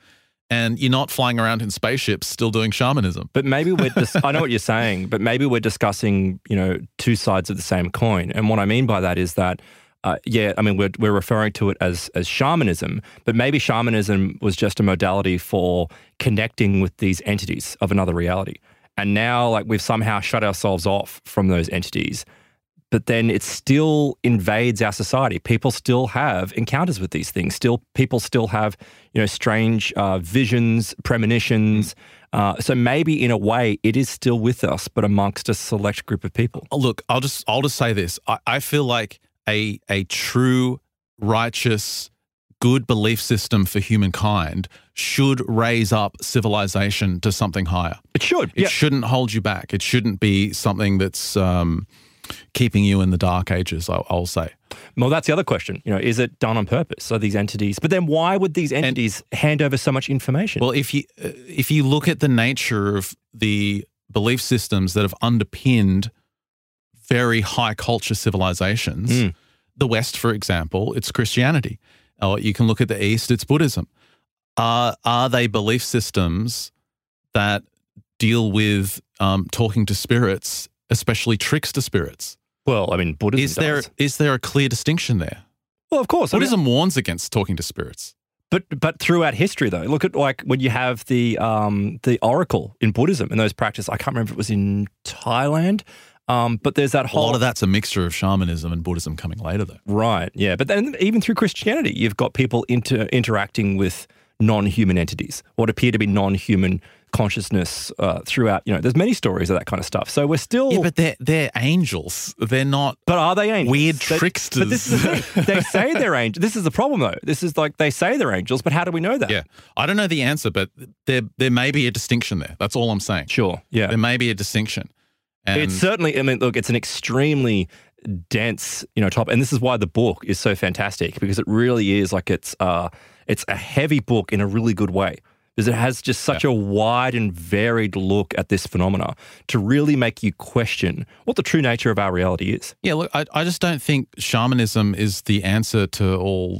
and you're not flying around in spaceships still doing shamanism. But maybe we're, dis- I know what you're saying, but maybe we're discussing, you know, two sides of the same coin. And what I mean by that is that, uh, yeah, I mean, we're, we're referring to it as, as shamanism, but maybe shamanism was just a modality for connecting with these entities of another reality. And now, like, we've somehow shut ourselves off from those entities, but then it still invades our society. People still have encounters with these things. Still, people still have, you know, strange uh, visions, premonitions. Uh, so maybe in a way, it is still with us, but amongst a select group of people. Look, I'll just I'll just say this. I, I feel like a a true, righteous, good belief system for humankind should raise up civilization to something higher. It should. It yeah. shouldn't hold you back. It shouldn't be something that's um, keeping you in the dark ages, I'll, I'll say. Well, that's the other question. You know, is it done on purpose? Are these entities? But then why would these entities and, hand over so much information? Well, if you uh, if you look at the nature of the belief systems that have underpinned very high culture civilizations, mm. the West, for example, it's Christianity. Or you can look at the East, it's Buddhism. Are, are they belief systems that deal with um, talking to spirits, especially trickster spirits? Well, I mean, Buddhism is there does. Is there a clear distinction there? Well, of course. Buddhism I mean, warns against talking to spirits. But but throughout history, though, look at like when you have the um, the oracle in Buddhism and those practices. I can't remember if it was in Thailand. Um, but there's that whole... A lot of that's a mixture of shamanism and Buddhism coming later, though. Right, yeah. But then even through Christianity, you've got people inter- interacting with non-human entities, what appear to be non-human consciousness uh, throughout, you know, there's many stories of that kind of stuff. So we're still... Yeah, but they're, they're angels. They're not... But are they angels? Weird they, tricksters. But this is the thing. They say they're angels. This is the problem, though. This is like, they say they're angels, but how do we know that? Yeah. I don't know the answer, but there there may be a distinction there. That's all I'm saying. Sure, yeah. There may be a distinction. And it's certainly, I mean, look, it's an extremely dense, you know, topic. And this is why the book is so fantastic, because it really is like it's uh, it's a heavy book in a really good way, because it has just such yeah. a wide and varied look at this phenomena to really make you question what the true nature of our reality is. Yeah, look, I, I just don't think shamanism is the answer to all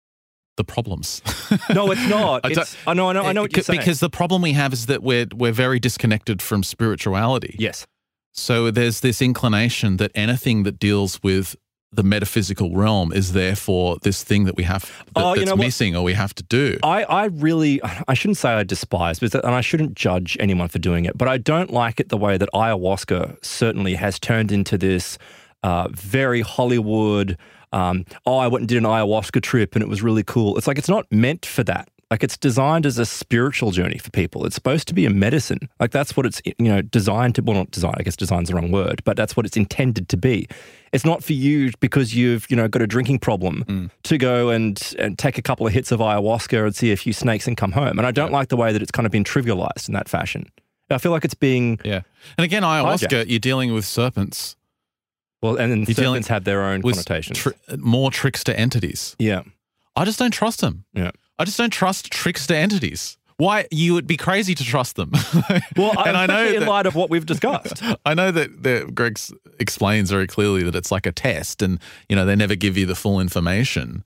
the problems. No, it's not. I, it's, I know, I know, I know what you're saying. Because the problem we have is that we're we're very disconnected from spirituality. Yes. So there's this inclination that anything that deals with the metaphysical realm is therefore this thing that we have that, oh, you that's know missing or we have to do. I, I really, I shouldn't say I despise, and I shouldn't judge anyone for doing it, but I don't like it the way that ayahuasca certainly has turned into this uh, very Hollywood, um, oh, I went and did an ayahuasca trip and it was really cool. It's like, it's not meant for that. Like, it's designed as a spiritual journey for people. It's supposed to be a medicine. Like, that's what it's, you know, designed to, well, not design, I guess design's the wrong word, but that's what it's intended to be. It's not for you because you've, you know, got a drinking problem mm. to go and, and take a couple of hits of ayahuasca and see a few snakes and come home. And I don't yeah. like the way that it's kind of been trivialized in that fashion. I feel like it's being... Yeah. And again, ayahuasca, hijacked. You're dealing with serpents. Well, and then you're serpents have their own connotations. Tri- more trickster entities. Yeah. I just don't trust them. Yeah. I just don't trust trickster entities. Why? You would be crazy to trust them. Well, and I know in that, light of what we've discussed. I know that, that Greg explains very clearly that it's like a test and, you know, they never give you the full information.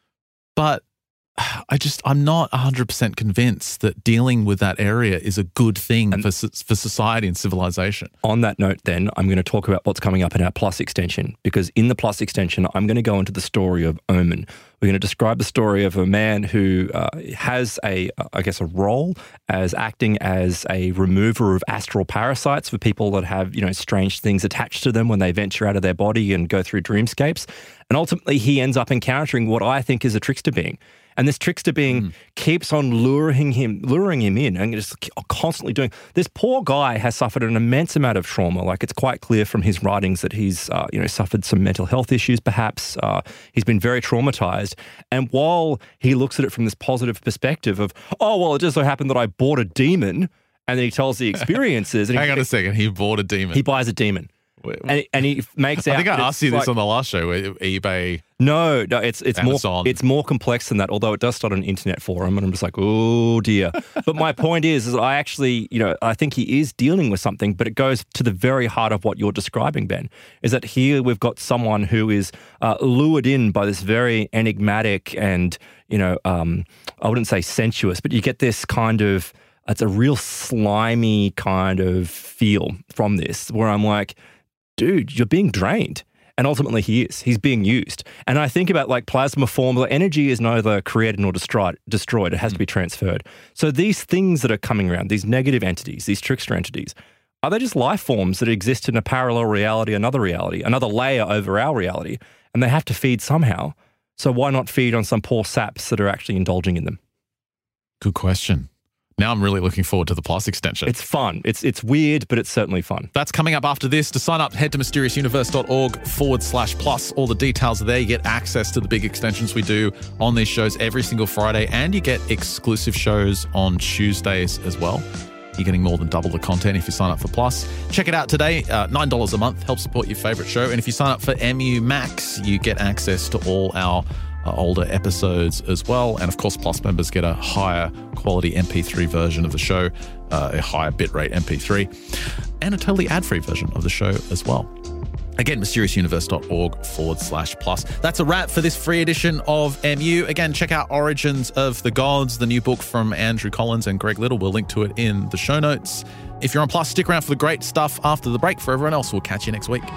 But I just, I'm not one hundred percent convinced that dealing with that area is a good thing and for for society and civilization. On that note, then, I'm going to talk about what's coming up in our Plus extension, because in the Plus extension, I'm going to go into the story of Omen. We're going to describe the story of a man who uh, has a, I guess, a role as acting as a remover of astral parasites for people that have, you know, strange things attached to them when they venture out of their body and go through dreamscapes. And ultimately, he ends up encountering what I think is a trickster being. And this trickster being mm. keeps on luring him, luring him in and just constantly doing. This poor guy has suffered an immense amount of trauma. Like, it's quite clear from his writings that he's, uh, you know, suffered some mental health issues. Perhaps uh, he's been very traumatized. And while he looks at it from this positive perspective of, oh well, it just so happened that I bought a demon, and then he tells the experiences. And Hang he, on a second, he bought a demon. He buys a demon. And, and he makes out. I think I that asked it's you this like- on the last show. where eBay. No, no, it's it's Amazon. more it's more complex than that. Although it does start an internet forum, and I'm just like, oh dear. But my point is, is I actually, you know, I think he is dealing with something, but it goes to the very heart of what you're describing, Ben. Is that here we've got someone who is uh, lured in by this very enigmatic and, you know, um, I wouldn't say sensuous, but you get this kind of, it's a real slimy kind of feel from this, where I'm like, dude, you're being drained. And ultimately he is. He's being used. And I think about like plasma formula. Energy is neither created nor destroyed. destroyed. It has to be transferred. So these things that are coming around, these negative entities, these trickster entities, are they just life forms that exist in a parallel reality, another reality, another layer over our reality? And they have to feed somehow. So why not feed on some poor saps that are actually indulging in them? Good question. Now I'm really looking forward to the Plus extension. It's fun. It's it's weird, but it's certainly fun. That's coming up after this. To sign up, head to mysteriousuniverse.org forward slash plus. All the details are there. You get access to the big extensions we do on these shows every single Friday, and you get exclusive shows on Tuesdays as well. You're getting more than double the content if you sign up for Plus. Check it out today. Uh, nine dollars a month. Help support your favorite show. And if you sign up for M U Max, you get access to all our Uh, older episodes as well. And of course, Plus members get a higher quality M P three version of the show, uh, a higher bitrate M P three, and a totally ad-free version of the show as well. Again, mysteriousuniverse.org forward slash plus. That's a wrap for this free edition of M U. Again, check out Origins of the Gods, the new book from Andrew Collins and Greg Little. We'll link to it in the show notes. If you're on Plus, stick around for the great stuff after the break. For everyone else, we'll catch you next week.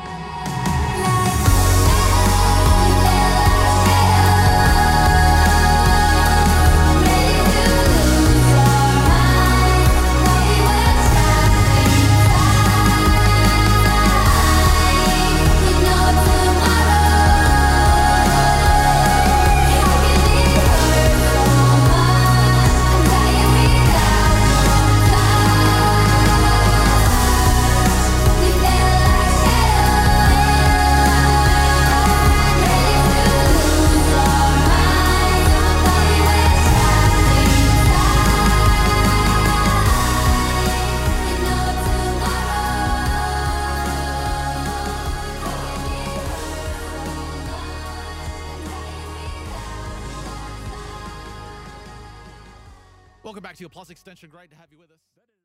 Welcome back to your Plus extension. Great to have you with us.